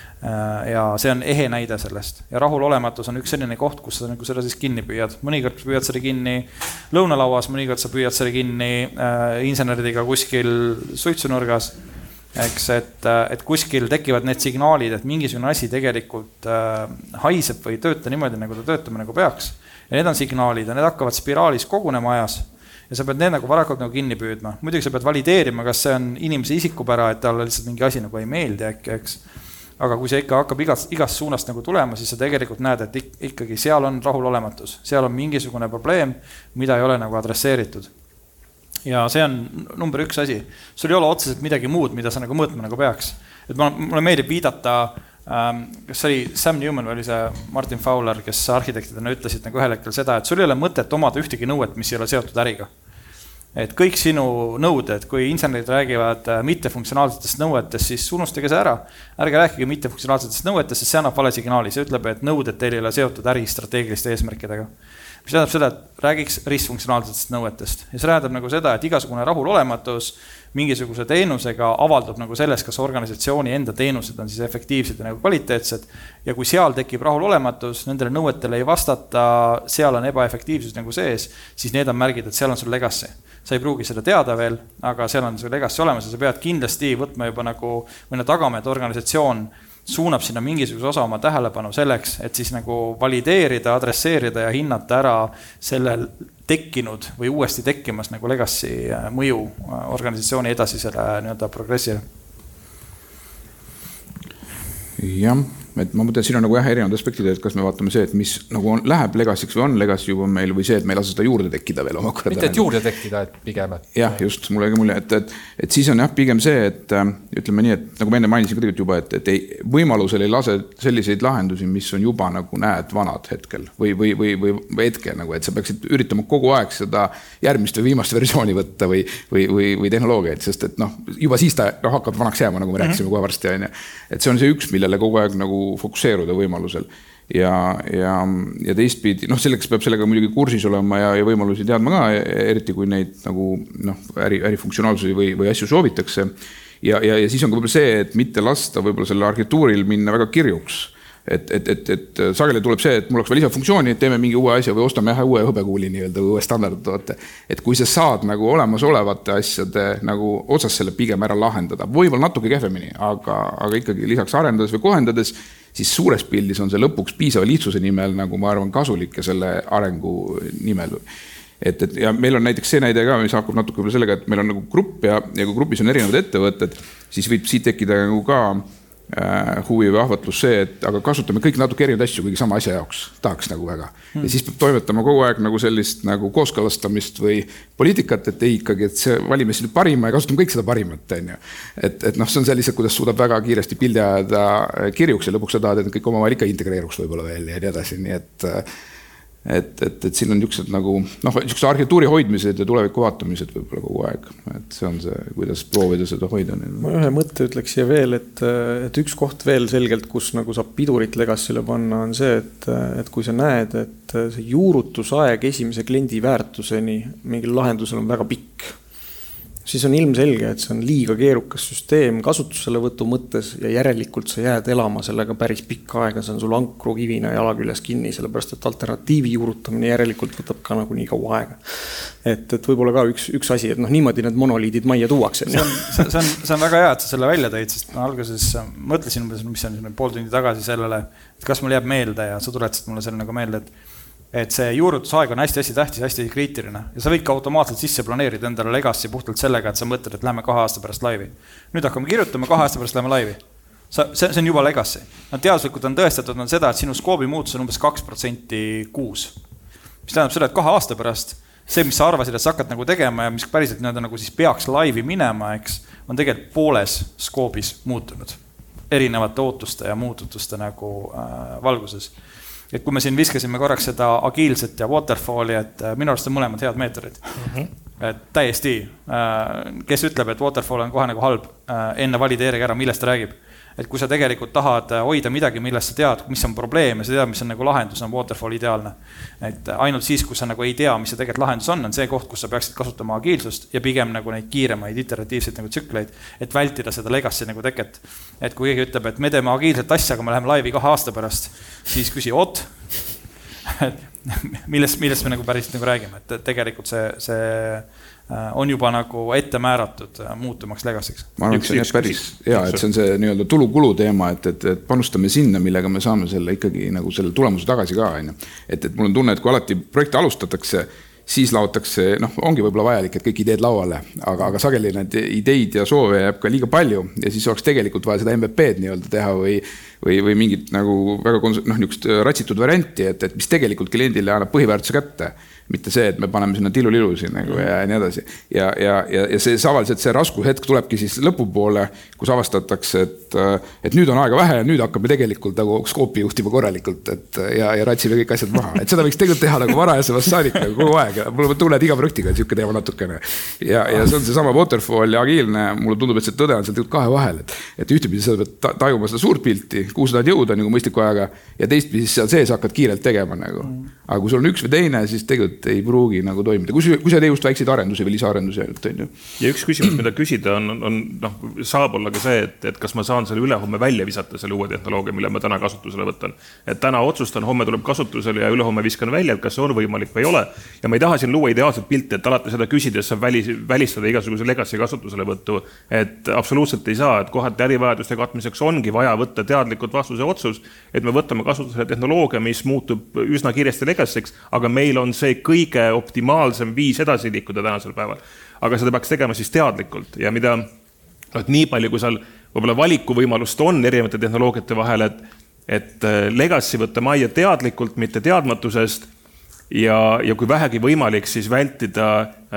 ja see on ehe näide sellest ja rahulolematus on üks selline koht, kus sa nagu seda siis kinni püüad. Mõnikord püüad seda kinni lõunalauas, mõnikord sa püüad seda kinni äh, inseneriga kuskil suitsunurgas, eks, et, et kuskil tekivad need signaalid, et mingisugune asi tegelikult äh, haiseb või tööta niimoodi, nagu ta töötama nagu peaks ja need on signaalid ja need hakkavad spiraalis kogunema ajas ja sa pead need nagu varakult nagu kinni püüdma. Muidugi sa pead valideerima, kas see on inimese isikupära, et talle lihtsalt mingi asi nagu ei meeldi äkki, eks. Aga kui see ikka hakkab igast, igast suunast nagu tulema, siis sa tegelikult näed, et ikkagi seal on rahulolematus. Seal on mingisugune probleem, mida ei ole nagu adresseeritud. Ja see on number üks asi. Sul ei ole otseselt midagi muud, mida sa nagu mõõtma nagu peaks. Et mulle meeldib viidata, ähm, kas oli Sam Newman või oli see Martin Fowler, kes arhitektidena ütlesid nagu ühel hetkel seda, et sul ei ole mõtet omada ühtegi nõuet, mis ei ole seotud äriga. Et kõik sinu nõuded, kui insenerid räägivad mittefunktsionaalsetest nõuetest, siis unustage see ära. Ärge rääkige mittefunktsionaalsetest nõuetest, sest see annab vale signaali. See ütleb, et nõuded teil ei ole seotud äri strateegiliste eesmärkidega. Mis tähendab seda, et räägiks ristfunktsionaalsetest nõuetest. Ja see tähendab nagu seda, et igasugune rahulolematus mingisuguse teenusega avaldub nagu selles, kas organisatsiooni enda teenused on siis efektiivsed ja nagu kvaliteetsed. Ja kui seal tekib rahulolematus, nendele nõuetele ei vastata, seal on ebaefektiivsus nagu sees, siis need on märgid, et seal on sul legacy. Sa ei pruugi seda teada veel, aga seal on see legacy olemas ja sa pead kindlasti võtma juba nagu, või tagama, et organisatsioon suunab sinna mingisuguse osa oma tähelepanu selleks, et siis nagu valideerida, adresseerida ja hinnata ära sellel tekkinud või uuesti tekkimas nagu legacy mõju organisatsiooni edasisele nii-öelda progressile. Jah, et ma mõtlen, siin on nagu jah, erinevad aspektid, et kas me vaatame see, et mis nagu on, läheb legacy'ks või on legacy juba meil või see, et meil lase seda juurde tekkida veel oma korda. Mitte, et juurde tekkida, et pigem. Et... Jah, just, mulle ka mulje, et, et, et siis on jah, pigem see, et ütleme nii, et nagu ma enne mainisin tegelikult juba, et, et ei, võimalusel ei lase selliseid lahendusi, mis on juba nagu näed vanad hetkel või, või, või, või, või hetkel, nagu, et sa peaksid üritama kogu aeg seda järgmist või viimast versiooni võtta või, või, või, või tehnoloogiaid, sest et noh, juba siis ta no, hakkab vanaks jääma, nagu me rääkisime kohe varsti. Et see on see üks, millele kogu aeg nagu fokusseeruda võimalusel ja, ja, ja teistpidi, noh, selleks peab sellega muidugi kursis olema ja, ja võimalusi teadma ka, eriti kui neid nagu, noh, äri, ärifunktsionaalsusi või, või asju soovitakse. Ja, ja, ja siis on ka võib-olla see, et mitte lasta võib-olla selle arhitektuuril minna väga kirjuks. Et, et, et, et sageli tuleb see, et mul oleks veel lisafunktsiooni, et teeme mingi uue asja või ostame jah, uue hõbekuuli nii-öelda või uue standardtoote. Et kui sa saad nagu olemas olevate asjade nagu otsas selle pigem ära lahendada, võib-olla natuke kehvemini, aga, aga ikkagi lisaks arendades või kohendades, siis suures pildis on see lõpuks piisava lihtsuse nimel, nagu ma arvan, kasulik ja selle arengu nimel. Et, et ja meil on näiteks see näide ka, mis hakkab natuke sellega, et meil on nagu grupp ja, ja kui grupis on erinevad ettevõtted, siis võib siit tekkida nagu ka äh, huvi või ahvatlus see, et aga kasutame kõik natuke erinevaid asju kõigi sama asja jaoks, tahaks nagu väga. Hmm. Ja siis peab toimetama kogu aeg nagu sellist nagu kooskõlastamist või poliitikat, et ei ikkagi, et see valime siin parima ja kasutame kõik seda parimat. Et, et noh, see on sellised, kuidas suudab väga kiiresti pildi ajada kirjuks ja lõpuks sa tahad, et kõik omavahel ikka integreeruks võib-olla veel ja nii edasi, nii et Et, et, et siin on niisugused nagu, noh, niisugused arhitektuuri hoidmised ja tuleviku vaatamised võib-olla kogu aeg. Et see on see, kuidas proovida seda hoida. Ma ühe mõtte ütleks siia veel, et, et üks koht veel selgelt, kus nagu saab pidurit Legacy'le panna, on see, et, et kui sa näed, et see juurutusaeg esimese kliendi väärtuseni mingil lahendusel on väga pikk, siis on ilmselge, et see on liiga keerukas süsteem kasutuselevõtu mõttes ja järelikult sa jääd elama sellega päris pikka aega, see on sul ankrukivina jala küljes kinni, sellepärast et alternatiivi juurutamine järelikult võtab ka nagu nii kaua aega. Et, et võib-olla ka üks, üks asi, et noh, niimoodi need monoliidid majja tuuakse. See on, see, on, see on väga hea, et sa selle välja tõid, sest ma alguses mõtlesin, mis on pool tundi tagasi sellele, et kas mul jääb meelde ja sa tuletasid mulle selle nagu meelde, et et see juurutusaeg on hästi-hästi tähtis, hästi kriitiline ja sa võid ka automaatselt sisse planeerida endale Legacy puhtalt sellega, et sa mõtled, et lähme kahe aasta pärast laivi. Nüüd hakkame kirjutama, kahe aasta pärast lähme laivi. See, see on juba Legacy. Nad teaduslikult on tõestatud on seda, et sinu skoobi muutus on umbes kaks protsenti kuus. Mis tähendab seda, et kahe aasta pärast see, mis sa arvasid, et sa hakkad nagu tegema ja mis päriselt nagu siis peaks laivi minema, eks, on tegelikult pooles skoobis muutunud. Erinevate ootuste ja muututuste nagu äh, valguses. Et kui me siin viskasime korraks seda agiilset ja waterfalli, et minu arust on mõlemad head meetodid. Mm-hmm. Et täiesti, kes ütleb, et waterfall on kohe nagu halb, enne valideerige ära, millest ta räägib. Et kui sa tegelikult tahad hoida midagi, millest sa tead, mis on probleem ja sa tead, mis on nagu lahendus, on waterfall ideaalne. Et ainult siis, kui sa nagu ei tea, mis see tegelikult lahendus on, on see koht, kus sa peaksid kasutama agiilsust ja pigem nagu neid kiiremaid iteratiivseid nagu tsükleid, et vältida seda Legacy nagu teket. Et kui keegi ütleb, et me teeme agiilset asja, aga me läheme laivi kahe aasta pärast, siis küsi, oot, millest, millest me nagu päris nagu räägime. Et tegelikult see, see on juba nagu ette määratud muutumaks Legacy'ks. Ma arvan, et see on päris hea, et see on see nii-öelda tulu-kulu teema, et, et, et panustame sinna, millega me saame selle ikkagi nagu selle tulemuse tagasi ka. Et, et mul on tunne, et kui alati projekte alustatakse, siis laotakse, noh, ongi võib-olla vajalik, et kõik ideed lauale, aga, aga sageli need ideid ja soove jääb ka liiga palju ja siis oleks tegelikult vaja seda M V P-d nii-öelda teha või, või, või mingit nagu väga kons- noh, niisugust ratsitud varianti, et, et mis tegelikult kliendile annab põhiväärtuse kätte. Mitte see, et me paneme sinna tilulilusi nagu ja nii edasi. Ja, ja, ja, ja see savaliselt see raskushetk tulebki siis lõpupoole, kus avastatakse, et, et nüüd on aega vähe ja nüüd hakkame tegelikult nagu skoopi juhtima korralikult et, ja, ja ratsime kõik asjad maha. Et seda võiks tegelikult teha nagu varajasemast saadik nagu kogu aeg. Mulle tuuled iga projektiga siuke teema natukene. Ja, ja see on see sama waterfall ja agiilne. Mulle tundub, et see tõde on sealt kahe vahel. Et, et ühtepidi sa pead tajuma seda suurt pilti, kuhu sa tahad jõuda nagu mõistliku ajaga ja teistpidi seal sees hakkad kiirelt tegema nagu. Aga kui sul on üks või teine, siis tegelikult ei pruugi nagu toimida. Kui, kui sa tee just väikseid arendusi või lisaarendusi ainult, on ju. Ja üks küsimus, mida küsida on, on noh, saab olla ka see, et, et kas ma saan selle ülehomme välja visata selle uue tehnoloogia, mille ma täna kasutusele võtan. Et täna otsustan, homme tuleb kasutusele ja ülehomme viskan välja, et kas see on võimalik või ei ole. Ja ma ei taha siin luua ideaalset pilti, et alati seda küsides saab välis, välistada igasuguse Legacy kasutusele võttu, et absoluutselt ei saa, et kohati ärivajaduste katmiseks ongi vaja võtta teadlikult vastuse otsus, et me võtame kasutusele tehnoloogia, mis muutub üsna kiiresti Legacy'ks, aga meil on see kõige optimaalsem viis edasi liikuda tänasel päeval. Aga seda peaks tegema siis teadlikult ja mida no, nii palju, kui seal võib-olla valikuvõimalust on erinevate tehnoloogiate vahel, et, et Legacy võtta majja teadlikult, mitte teadmatusest ja, ja kui vähegi võimalik, siis vältida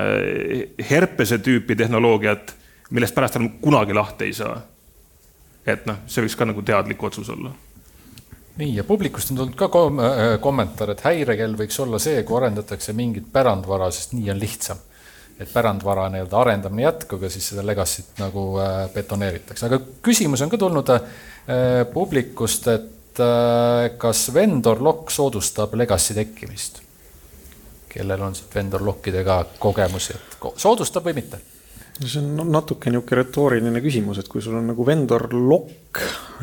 herpese tüüpi tehnoloogiat, millest pärast enam kunagi lahti ei saa. Et noh, see võiks ka nagu teadlik otsus olla. Nii, ja publikust on tulnud ka kom kommentaar, et häirekell võiks olla see, kui arendatakse mingit pärandvara, sest nii on lihtsam. Et pärandvara nii-öelda arendamine jätkuga, siis seda Legacy't nagu betoneeritakse. Aga küsimus on ka tulnud publikust, et kas vendor lock soodustab Legacy tekkimist? Kellel on vendor lockidega kogemusi, et soodustab või mitte? See on natuke niuke retooriline küsimus, et kui sul on nagu vendor lock,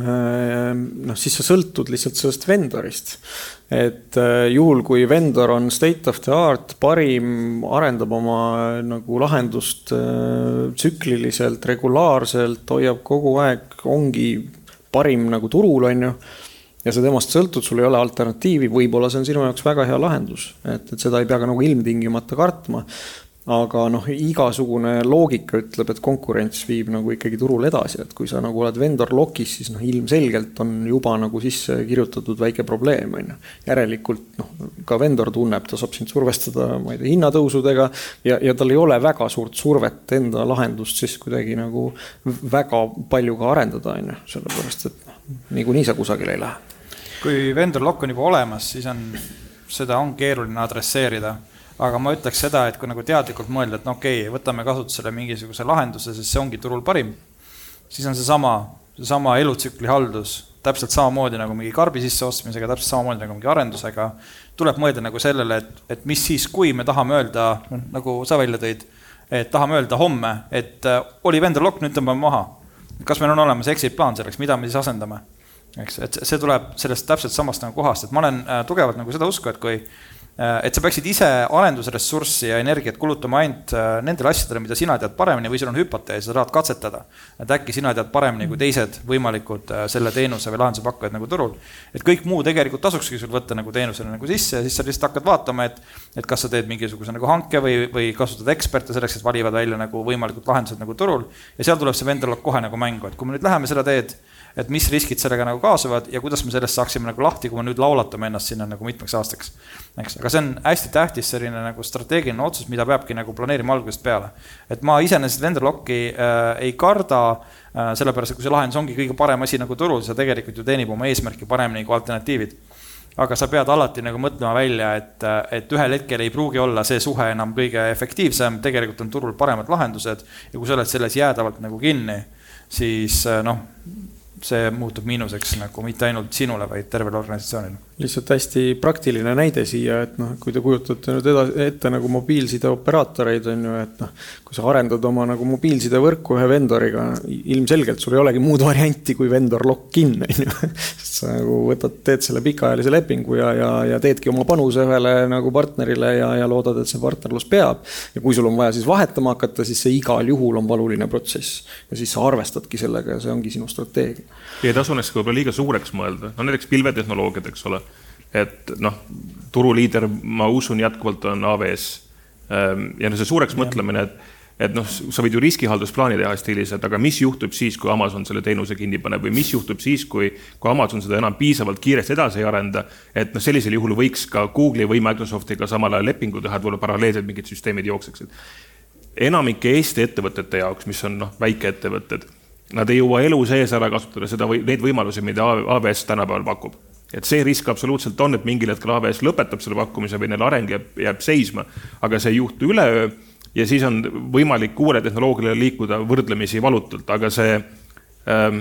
no siis sa sõltud lihtsalt sellest vendorist. Et juhul, kui vendor on state of the art, parim, arendab oma nagu lahendust tsükliliselt, regulaarselt, hoiab kogu aeg, ongi parim nagu turul, on ju, et, et siis sa nagu ei sõltu sellest vendorist. Et kui sul on nagu vendor lock, no siis sa sõltud lihtsalt sellest vendorist. Et juhul, kui vendor on state of the art, parim, arendab oma nagu lahendust tsükliliselt, regulaarselt, hoiab kogu aeg, ongi parim nagu turul, on ju, ja sa temast sõltud, sul ei ole alternatiivi, võib-olla see on sinu jaoks väga hea lahendus, et, et seda ei pea ka nagu ilmtingimata kartma. Aga noh, igasugune loogika ütleb, et konkurents viib nagu ikkagi turul edasi, et kui sa nagu oled vendor lock'is, siis noh, ilmselgelt on juba nagu sisse kirjutatud väike probleem. On. Järelikult noh, ka vendor tunneb, ta saab sind survestada ma ei tea, hinnatõusudega ja, ja tal ei ole väga suurt survet enda lahendust siis kuidagi nagu väga palju ka arendada, on. Sellepärast, et noh, niikuinii sa kusagile ei lähe. Kui vendor lock on juba olemas, siis on, seda on keeruline adresseerida. Aga ma ütleks seda, et kui nagu teadlikult mõelda, et no okei, võtame kasutusele mingisuguse lahenduse, sest see ongi turul parim, siis on see sama, see sama elutsükli haldus, täpselt samamoodi nagu mingi karbi sisse ostmisega, täpselt samamoodi nagu mingi arendusega. Tuleb mõelda nagu sellele, et, et mis siis, kui me tahame öelda, nagu sa välja tõid, et tahame öelda homme, et oli vendor lock, nüüd tõmbame maha. Kas meil on olemas exit plaan selleks, mida me siis asendame? Eks, et see tuleb sellest täpselt samast nagu kohast, et ma olen tugevalt nagu seda usku, et kui et sa peaksid ise arendusressurssi ja energiat kulutama ainult nendele asjadele, mida sina tead paremini või sul on hüpotees, sa tahad katsetada. Et äkki sina tead paremini kui teised võimalikud selle teenuse või lahenduse pakkujad nagu turul. Et kõik muu tegelikult tasukski sul võtta nagu teenusele nagu sisse ja siis sa lihtsalt hakkad vaatama, et, et kas sa teed mingisuguse nagu hanke või, või kasutad eksperte selleks, et valivad välja nagu võimalikud lahendused nagu turul ja seal tuleb see vendor lock kohe nagu mängu, et kui me nüüd läheme seda teed, et mis riskid sellega nagu kaasuvad ja kuidas me sellest saaksime nagu lahti, kui me nüüd laulatame ennast sinna nagu mitmeks aastaks. Eks? Aga see on hästi tähtis selline nagu strateegiline otsus, mida peabki nagu planeerima algusest peale. Et ma iseenesest vendor locki äh, ei karda, äh, sellepärast, et kui see lahendus ongi kõige parem asi nagu turul, see tegelikult ju teenib oma eesmärki paremini kui alternatiivid. Aga sa pead alati nagu mõtlema välja, et, et ühel hetkel ei pruugi olla see suhe enam kõige efektiivsem, tegelikult on turul paremad lahendused ja kui sa oled selles jäädavalt nagu kinni, siis noh, see muutub miinuseks nagu mitte ainult sinule, vaid tervele organisatsioonile. Lihtsalt hästi praktiline näide siia, et noh, kui te kujutate nüüd eda, ette nagu mobiilside operaatoreid on ju, et noh, kui sa arendad oma nagu mobiilside võrku ühe vendoriga, ilmselgelt sul ei olegi muud varianti kui vendor lock-in, on ju. Sa nagu võtad, teed selle pikaajalise lepingu ja, ja, ja teedki oma panuse ühele nagu partnerile ja, ja loodad, et see partnerlus peab. Ja kui sul on vaja siis vahetama hakata, siis see igal juhul on valuline protsess. Ja siis sa arvestadki sellega ja see ongi sinu strateegia. Ja ei tasuneks ka liiga suureks mõelda. No näiteks pilvetehnoloogiad, eks ole. Et noh, turuliider, ma usun jätkuvalt on A W S. Ja no see suureks ja. mõtlemine, et, et noh, sa võid ju riskihaldusplaani teha stiilis, et aga mis juhtub siis, kui Amazon selle teenuse kinni paneb või mis juhtub siis, kui, kui Amazon seda enam piisavalt kiiresti edasi ei arenda, et noh, sellisel juhul võiks ka Google'i või Microsoftiga samal ajal lepingu teha, et võib-olla paralleelselt mingid süsteemid jookseks. Enamike Eesti ettevõtete jaoks, mis on noh, väike ettevõtted, nad ei jõua elu sees ära kasutada seda või neid võimalusi, mida A W S tänapäeval pakub. Et see risk absoluutselt on, et mingil hetkel A W S lõpetab selle pakkumise või neil areng jääb, jääb seisma, aga see ei juhtu üleöö ja siis on võimalik uue tehnoloogiale liikuda võrdlemisi valutult, aga see ähm,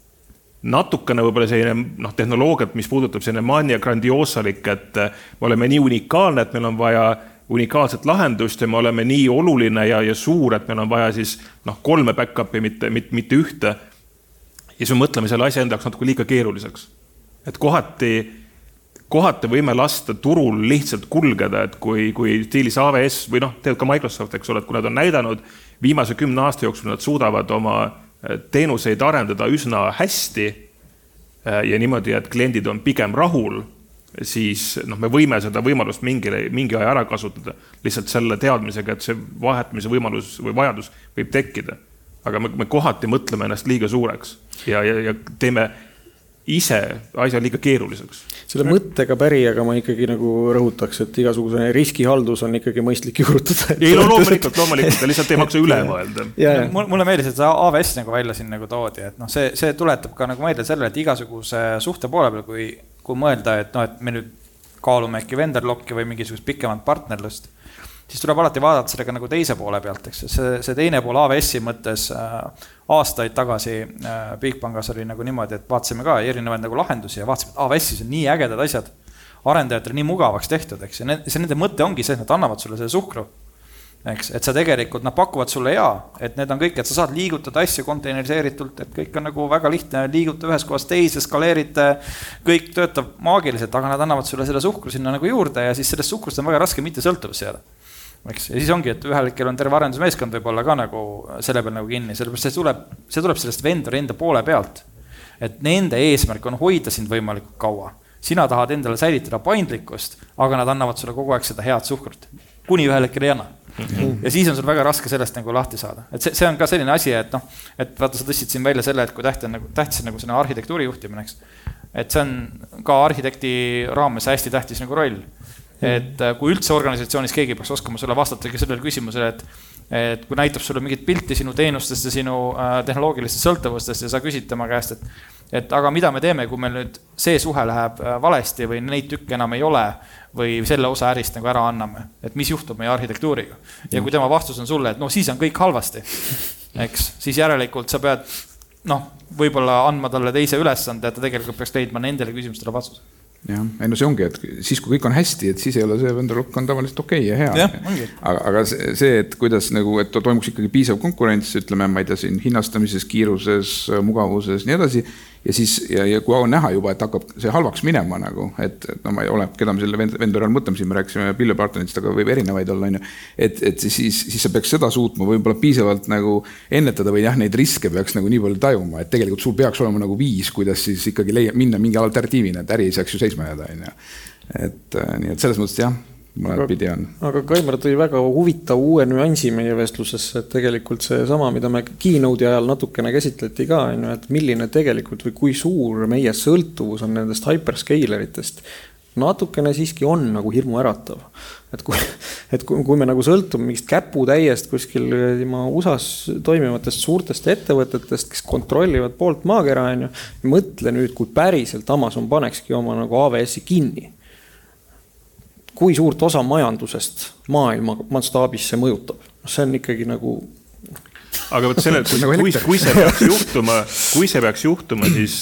natukene võib-olla selline noh, tehnoloogiat, mis puudutab selline mania grandiosalik, et me oleme nii unikaalne, et meil on vaja unikaalset lahendust ja me oleme nii oluline ja, ja suur, et meil on vaja siis noh, kolme back-upi, mitte, mitte, mitte ühte. Ja siis me mõtleme selle asja endaks natuke liiga keeruliseks. Et kohati, kohati võime lasta turul lihtsalt kulgeda, et kui, kui stiilis A W S või noh, tead ka Microsoft, eks ole, et kui nad on näidanud viimase kümne aasta jooksul, nad suudavad oma teenuseid arendada üsna hästi ja niimoodi, et kliendid on pigem rahul, siis noh, me võime seda võimalust mingi, mingi aja ära kasutada lihtsalt selle teadmisega, et see vahetamise võimalus või vajadus võib tekkida. Aga me, me kohati mõtleme ennast liiga suureks ja, ja, ja teeme ise asja liiga keeruliseks. Selle mõttega päri, aga ma ikkagi nagu rõhutaks, et igasugune riskihaldus on ikkagi mõistlik juurutada. Ei, no loomulikult, loomulikult, lihtsalt ei maksa üle mõelda. Mulle meeldis, et A W S nagu välja siin nagu toodi, et noh, see, see tuletab ka nagu meelde sellele, et igasuguse suhte poole peal, kui, kui mõelda, et noh, et me nüüd kaalume äkki vendor locki või mingisugust pikemat partnerlust, siis tuleb alati vaadata sellega nagu teise poole pealt, eks see, see teine pool A W S-i mõttes äh, aastaid tagasi äh, Bigbangas oli nagu niimoodi, et vaatasime ka erinevaid nagu lahendusi ja vaatasime, et A W S-is on nii ägedad asjad, arendajatele nii mugavaks tehtud, eks, ja ne, see nende mõte ongi see, et nad annavad sulle selle suhkru, eks, et sa tegelikult, nad pakuvad sulle ja, et need on kõik, et sa saad liigutada asju konteineriseeritult, et kõik on nagu väga lihtne liiguta ühes kohas teise, skaleerite, kõik töötab maagiliselt, aga nad annavad sulle selle suhkru sinna nagu juurde ja siis sellest suhkrust on väga raske mitte sõltuvus jääda. Eks? Ja siis ongi, et ühel hetkel on terve arendusmeeskond võib olla ka nagu selle peal nagu kinni, sellepärast see tuleb, see tuleb sellest vendori enda poole pealt. et nende eesmärk on hoida sind võimalikult kaua. Sina tahad endale säilitada paindlikkust, aga nad annavad sulle kogu aeg seda head suhkrut, kuni ühel hetkel ei anna. Mm-hmm. Ja siis on sul väga raske sellest nagu lahti saada. Et see, see on ka selline asi, et, noh, et vaata, sa tõstsid siin välja selle, et kui tähtis on nagu, tähtis on nagu selle arhitektuuri juhtimineks. Et see on ka arhitekti raames hästi tähtis nagu roll. Et kui üldse organisatsioonis keegi peaks oskama sulle vastata sellele küsimusele, et, et kui näitab sulle mingit pilti sinu teenustest ja sinu äh, tehnoloogilistest sõltuvustest ja sa küsid tema käest, et, et aga mida me teeme, kui meil nüüd see suhe läheb valesti või neid tükke enam ei ole või selle osa ärist nagu ära anname, et mis juhtub meie arhitektuuriga. Ja kui tema vastus on sulle, et no siis on kõik halvasti, eks, siis järelikult sa pead noh, võib-olla andma talle teise ülesande, et ta tegelikult peaks leidma nendele küsimustele vastus. jah, ei no see ongi, et siis kui kõik on hästi, et siis ei ole see vendor rock on tavaliselt okei okay ja hea. Ja, aga, aga see, et kuidas nagu, et toimuks ikkagi piisav konkurents, ütleme, ma ei tea, siin hinnastamises, kiiruses, mugavuses, nii edasi. Ja siis, ja, ja kui on näha juba, et hakkab see halvaks minema nagu, et, et no ma ei ole, keda me selle vendori all mõtleme, siin me rääkisime Pille partneritest, aga võib erinevaid olla, et, et siis, siis sa peaks seda suutma võib-olla piisavalt nagu ennetada või jah, neid riske peaks nagu nii palju tajuma, et tegelikult sul peaks olema nagu viis, kuidas siis ikkagi leia, minna mingi alternatiivina, et äri ei saaks ju seisma jääda. Et, nii et selles mõttes jah, mõned pidi on. Aga Kaimar tõi väga huvitav uue nüansi meie vestlusesse, et tegelikult see sama, mida me keynote'i ajal natukene käsitleti ka, et milline tegelikult või kui suur meie sõltuvus on nendest hyperscaleritest, natukene siiski on nagu hirmu äratav. Et kui, et kui, kui me nagu sõltume mingist käputäiest kuskil U S A-s toimivatest suurtest ettevõtetest, kes kontrollivad poolt maakera, mõtle nüüd, kui päriselt Amazon panekski oma nagu A W S-i kinni. Kui suurt osa majandusest maailma mastaabis see mõjutab. See on ikkagi nagu... Aga võt selle, kui, kui, kui see peaks juhtuma, kui see peaks juhtuma, siis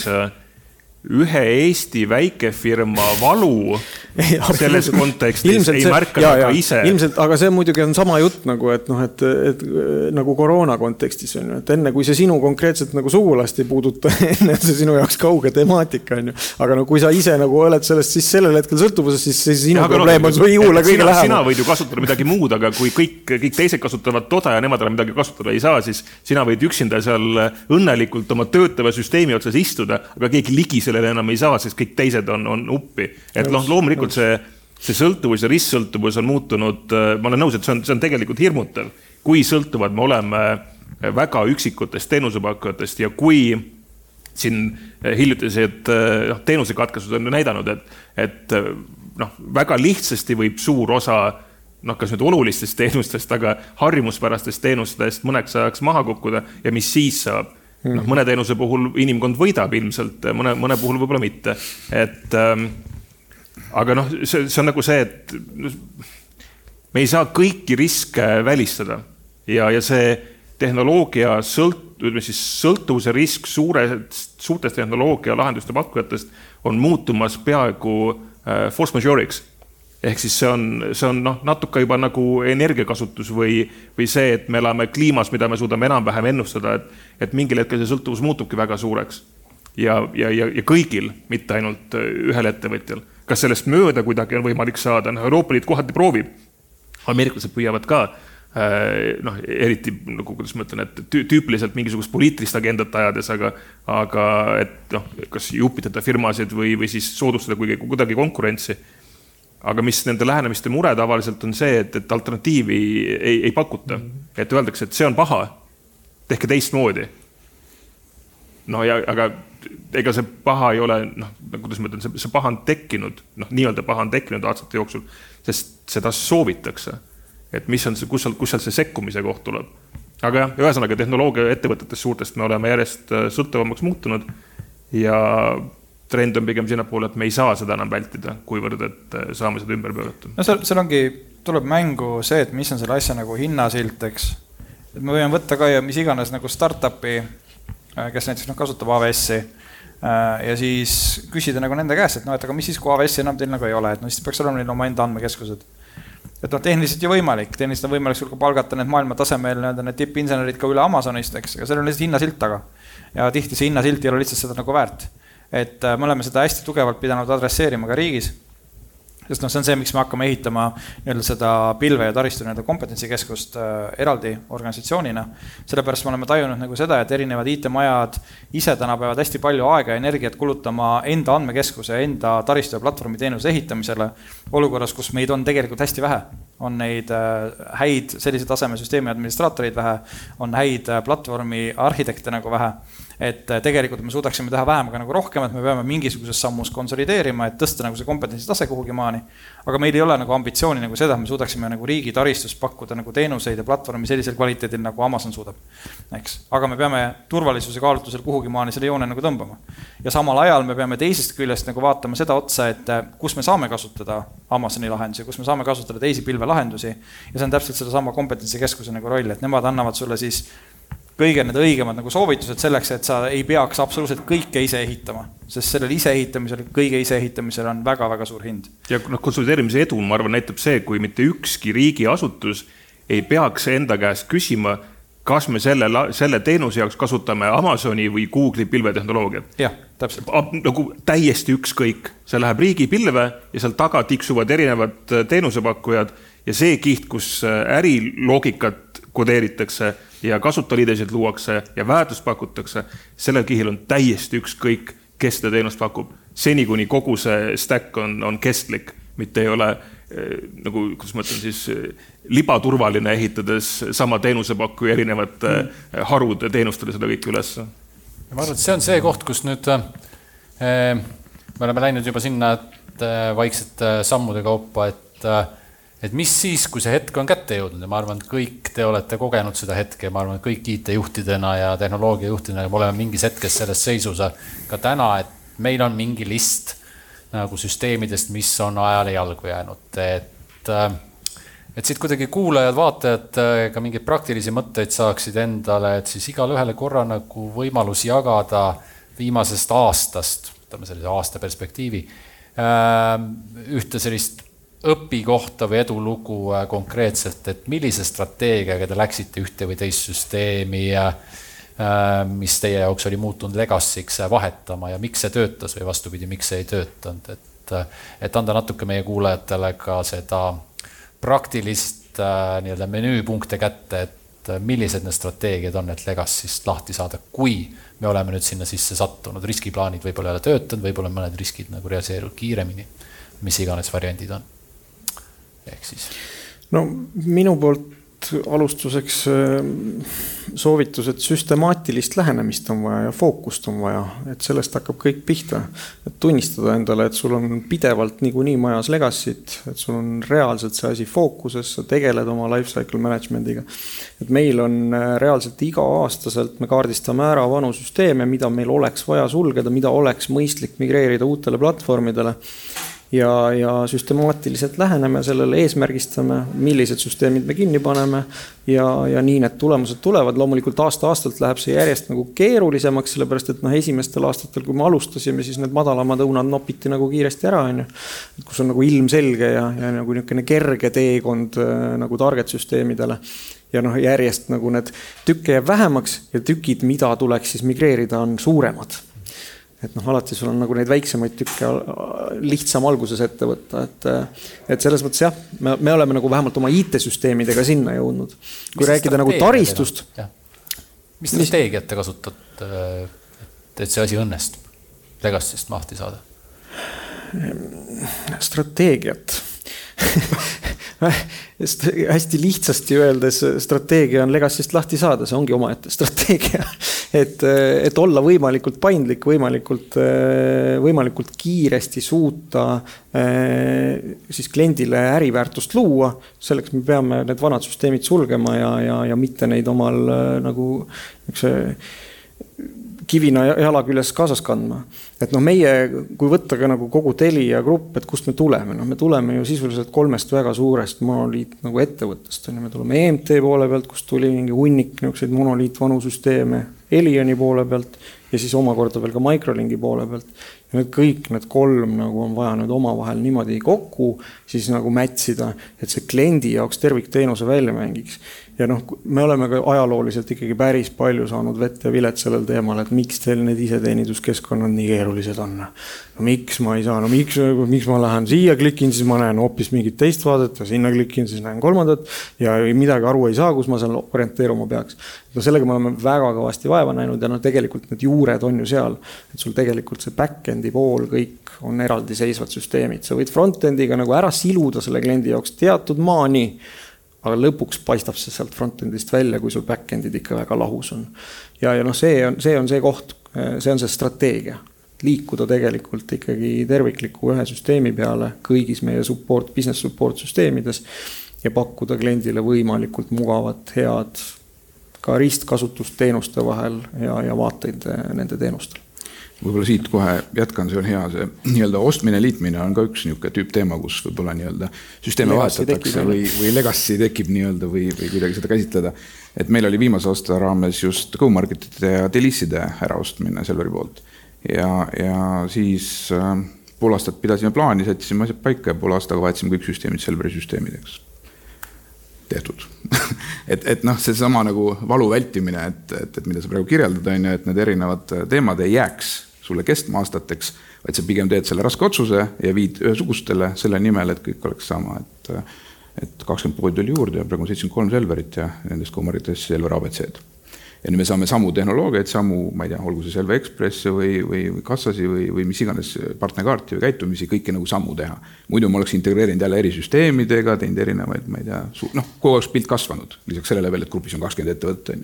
ühe Eesti väikefirma valu selles kontekstis ilmselt ei see, märka ja, ja, ise. Ilmselt, aga see muidugi on sama jutt nagu, et, noh, et, et nagu koroona kontekstis on, et enne kui see sinu konkreetselt nagu sugulast ei puuduta, enne see sinu jaoks kauge temaatika on ju. Aga no kui sa ise nagu oled sellest siis sellel hetkel sõltuvuses, siis see sinu ja, probleem no, on su iule kõige sina, lähemal. Sina võid ju kasutada midagi muud, aga kui kõik, kõik teised kasutavad toda ja nemad midagi kasutada ei saa, siis sina võid üksinda seal õnnelikult oma töötava süsteemi otsas istuda, aga keegi ligi sellele enam ei saa, sest kõik teised on, on uppi. Et noh, loomulikult see, see sõltuvus ja ristsõltuvus on muutunud, ma olen nõus, et see on, see on tegelikult hirmutav, kui sõltuvad me oleme väga üksikutest teenusepakkujatest ja kui siin hiljutised no, teenusekatkesud on näidanud, et, et noh, väga lihtsasti võib suur osa noh, kas nüüd olulistest teenustest, aga harjumuspärastest teenustest mõneks ajaks maha kukkuda ja mis siis saab. No, mõne teenuse puhul inimkond võidab ilmselt, mõne, mõne puhul võib-olla mitte. Et, ähm, aga noh, see, see on nagu see, et me ei saa kõiki riske välistada ja, ja see tehnoloogia sõlt, siis sõltuvuse risk suurest, suurtest tehnoloogia lahenduste pakkujatest on muutumas peaaegu äh, force majeure'iks. Ehk siis see on, see on noh, natuke juba nagu energiakasutus või, või see, et me elame kliimas, mida me suudame enam-vähem ennustada, et, et mingil hetkel see sõltuvus muutubki väga suureks. Ja, ja, ja, ja kõigil, mitte ainult ühel ettevõtjal. Kas sellest mööda kuidagi on võimalik saada? No, Euroopa Liit kohati proovib. Ameeriklased püüavad ka, noh, eriti, nagu, kuidas ma ütlen, et tüüpiliselt mingisugust poliitilist agendat ajades, aga, aga et, noh, kas jupitada firmasid või, või siis soodustada kuidagi konkurentsi. Aga mis nende lähenemiste mure tavaliselt on see, et, et alternatiivi ei, ei pakuta. Et öeldakse, et see on paha, tehke teistmoodi. No ja, aga ega see paha ei ole, noh, kuidas ma ütlen, see, see paha on tekkinud, noh, nii-öelda paha on tekkinud aastate jooksul, sest seda soovitakse. Et mis on see, kus, kus seal see sekkumise koht tuleb. Aga jah, ühesõnaga tehnoloogia ettevõtetes suurtest me oleme järjest sõltuvamaks muutunud ja trend on pigem sinna poole, et me ei saa seda enam vältida, kuivõrd, et saame seda ümber pöörata. No seal, seal ongi, tuleb mängu see, et mis on selle asja nagu hinnasilt, eks. Et me võime võtta ka ja mis iganes nagu startupi, kes näiteks noh, kasutab A W S-i ja siis küsida nagu nende käest, et no, et aga mis siis, kui A W S-i enam teil nagu ei ole, et no siis peaks olema neil oma enda andmekeskused. Et noh, tehniliselt ju võimalik, tehniliselt on võimalik sul ka palgata need maailma tasemel need tippinsenerid ka üle Amazonist, eks, aga seal on lihtsalt hinnasilt taga. Ja tihti see hinnasilt ei ole lihtsalt seda nagu väärt. Et me oleme seda hästi tugevalt pidanud adresseerima ka riigis. sest noh, see on see, miks me hakkame ehitama nii-öelda seda pilve ja taristu nii-öelda kompetentsikeskust äh, eraldi organisatsioonina. Sellepärast me oleme tajunud nagu seda, et erinevad I T-majad ise täna peavad hästi palju aega ja energiat kulutama enda andmekeskuse, enda taristu ja platvormi teenuse ehitamisele olukorras, kus meid on tegelikult hästi vähe. On neid äh, häid sellise taseme süsteemi administraatoreid vähe, on häid äh, platvormi arhitekte nagu vähe. Et tegelikult me suudaksime teha vähem ka nagu rohkem, et me peame mingisuguses sammus konsolideerima, et tõsta nagu see kompetentsi tase kuhugi maani. Aga meil ei ole nagu ambitsiooni nagu seda, et me suudaksime nagu riigi taristus pakkuda nagu teenuseid ja platvormi sellisel kvaliteedil nagu Amazon suudab. Eks? Aga me peame turvalisuse kaalutlusel kuhugi maani selle joone nagu tõmbama. Ja samal ajal me peame teisest küljest nagu vaatama seda otsa, et kus me saame kasutada Amazoni lahendusi, kus me saame kasutada teisi pilvelahendusi. Ja see on täpselt seda sama kompetentsikeskuse nagu roll, et nemad annavad sulle siis kõige need õigemad nagu soovitused selleks, et sa ei peaks absoluutselt kõike ise ehitama, sest sellel ise ehitamisel, kõige ise ehitamisel on väga-väga suur hind. Ja noh, konsolideerimise edu, ma arvan, näitab see, kui mitte ükski riigi asutus ei peaks enda käest küsima, kas me selle, selle teenuse jaoks kasutame Amazoni või Google'i pilvetehnoloogiat. Jah, täpselt. Nagu täiesti ükskõik. See läheb riigi pilve ja seal taga tiksuvad erinevad teenusepakkujad ja see kiht, kus äriloogikat kodeeritakse ja kasutajaliidesid luuakse ja väärtust pakutakse, sellel kihil on täiesti ükskõik, kes seda teenust pakub. Seni kuni kogu see stack on, on kestlik, mitte ei ole nagu, kuidas ma ütlen siis, libaturvaline ehitades sama teenusepakku ja erinevad mm. harud teenustele seda kõik üles. Ma arvan, et see on see koht, kus nüüd eh, me oleme läinud juba sinna et, eh, vaiksete sammude kaupa, et eh, et mis siis, kui see hetk on kätte jõudnud ja ma arvan, et kõik te olete kogenud seda hetke ja ma arvan, et kõik I T-juhtidena ja tehnoloogia juhtidena me oleme mingis hetkes selles seisus ka täna, et meil on mingi list nagu süsteemidest, mis on ajale jalgu jäänud. Et, et siit kuidagi kuulajad, vaatajad ka mingeid praktilisi mõtteid saaksid endale, et siis igal ühele korra nagu võimalus jagada viimasest aastast, võtame sellise aasta perspektiivi, ühte sellist õpikohta või edulugu konkreetselt, et millise strateegiaga te läksite ühte või teist süsteemi, mis teie jaoks oli muutunud legacy'ks vahetama ja miks see töötas või vastupidi, miks see ei töötanud. Et, et anda natuke meie kuulajatele ka seda praktilist nii-öelda menüüpunkte kätte, et millised need strateegiad on, et legacy'st lahti saada, kui me oleme nüüd sinna sisse sattunud. Riskiplaanid võib-olla ei ole töötanud, võib-olla mõned riskid nagu realiseeruvad kiiremini, mis iganes variandid on. Ehk siis. No minu poolt alustuseks soovitus, et süstemaatilist lähenemist on vaja ja fookust on vaja, et sellest hakkab kõik pihta. Et tunnistada endale, et sul on pidevalt niikuinii majas legacy't, et sul on reaalselt see asi fookuses, sa tegeled oma lifecycle management'iga. Et meil on reaalselt iga aastaselt, me kaardistame ära vanu süsteeme, mida meil oleks vaja sulgeda, mida oleks mõistlik migreerida uutele platvormidele. Ja, ja süstemaatiliselt läheneme sellele, eesmärgistame, millised süsteemid me kinni paneme ja, ja nii need tulemused tulevad. Loomulikult aasta-aastalt läheb see järjest nagu keerulisemaks, sellepärast et noh, esimestel aastatel, kui me alustasime, siis need madalamad õunad nopiti nagu kiiresti ära, on ju, kus on nagu ilmselge ja, ja nagu niisugune kerge teekond nagu target süsteemidele. Ja noh, järjest nagu need tükke jääb vähemaks ja tükid, mida tuleks siis migreerida, on suuremad. Et noh, alati sul on nagu neid väiksemaid tükke lihtsam alguses ette võtta, et, et selles mõttes jah, me, me oleme nagu vähemalt oma I T-süsteemidega sinna jõudnud. Kui mis rääkida nagu taristust. Mis strateegiat te kasutat, et see asi õnnestub legacy'st mahti saada? Strateegiat. Hästi lihtsasti öeldes strateegia on legacy'st lahti saada, see ongi omaette strateegia. Et, et olla võimalikult paindlik, võimalikult, võimalikult kiiresti suuta siis kliendile äriväärtust luua. Selleks me peame need vanad süsteemid sulgema ja, ja, ja mitte neid omal nagu üks kivina jala küljes kaasas kandma. Et noh, meie, kui võtta ka nagu kogu Telia grupp, et kust me tuleme, noh, me tuleme ju sisuliselt kolmest väga suurest monoliit nagu ettevõttest. Me tuleme E M T poole pealt, kus tuli mingi hunnik niukseid monoliit vanu süsteeme, Elioni poole pealt ja siis omakorda veel ka Microlinki poole pealt. Ja need kõik need kolm nagu on vaja nüüd omavahel niimoodi kokku siis nagu mätsida, et see kliendi jaoks tervikteenuse välja mängiks. Ja noh, me oleme ka ajalooliselt ikkagi päris palju saanud vett ja vilet sellel teemal, et miks teil need iseteeninduskeskkonnad nii keerulised on. No miks ma ei saa, no miks, miks ma lähen siia, klikin, siis ma näen hoopis mingit teist vaadet ja sinna klikin, siis näen kolmandat ja midagi aru ei saa, kus ma seal orienteeruma peaks. No sellega me oleme väga kõvasti vaeva näinud ja no tegelikult need juured on ju seal, et sul tegelikult see backendi pool kõik on eraldi seisvad süsteemid. Sa võid frontendiga nagu ära siluda selle kliendi jaoks teatud maani, aga lõpuks paistab see sealt frontendist välja, kui sul backendid ikka väga lahus on. Ja, ja noh, see on, see on see koht, see on see strateegia. Liikuda tegelikult ikkagi tervikliku ühe süsteemi peale kõigis meie support, business support süsteemides ja pakkuda kliendile võimalikult mugavat, head ka ristkasutust teenuste vahel ja, ja vaateid nende teenustel. Võib-olla siit kohe jätkan, see on hea, see nii-öelda ostmine, liitmine on ka üks niisugune tüüp teema, kus võib-olla nii-öelda süsteeme vahetatakse või, või legacy tekib nii-öelda või, või kuidagi seda käsitleda. Et meil oli viimase aasta raames just GoMarketite ja Deliside äraostmine Selveri poolt. Ja, ja siis äh, pool aastat pidasime plaani, sättisime asjad paika ja pool aastaga vahetasime kõik süsteemid Selveri süsteemideks. Tehtud. et, et noh, see sama nagu valu vältimine, et, et, et mida sa praegu kirjeldad, on ju, et need erinevad teemad ei jääks sulle kestma aastateks, vaid sa pigem teed selle raske otsuse ja viid ühesugustele selle nimel, et kõik oleks sama, et, et kakskümmend poodi oli juurde ja praegu on seitsekümmend kolm Selverit ja nendest GoMarketites Selver A B C-d. Ja nüüd me saame samu tehnoloogiaid, samu, ma ei tea, olgu see Selve Express või, või, või kassasi või, või mis iganes partnerkaarti või käitumisi, kõike nagu sammu teha. Muidu ma oleks integreerinud jälle eri süsteemidega, teinud erinevaid, ma ei tea, noh, kogu oleks pilt kasvanud, lisaks sellele veel, et grupis on kakskümmend ettevõtte.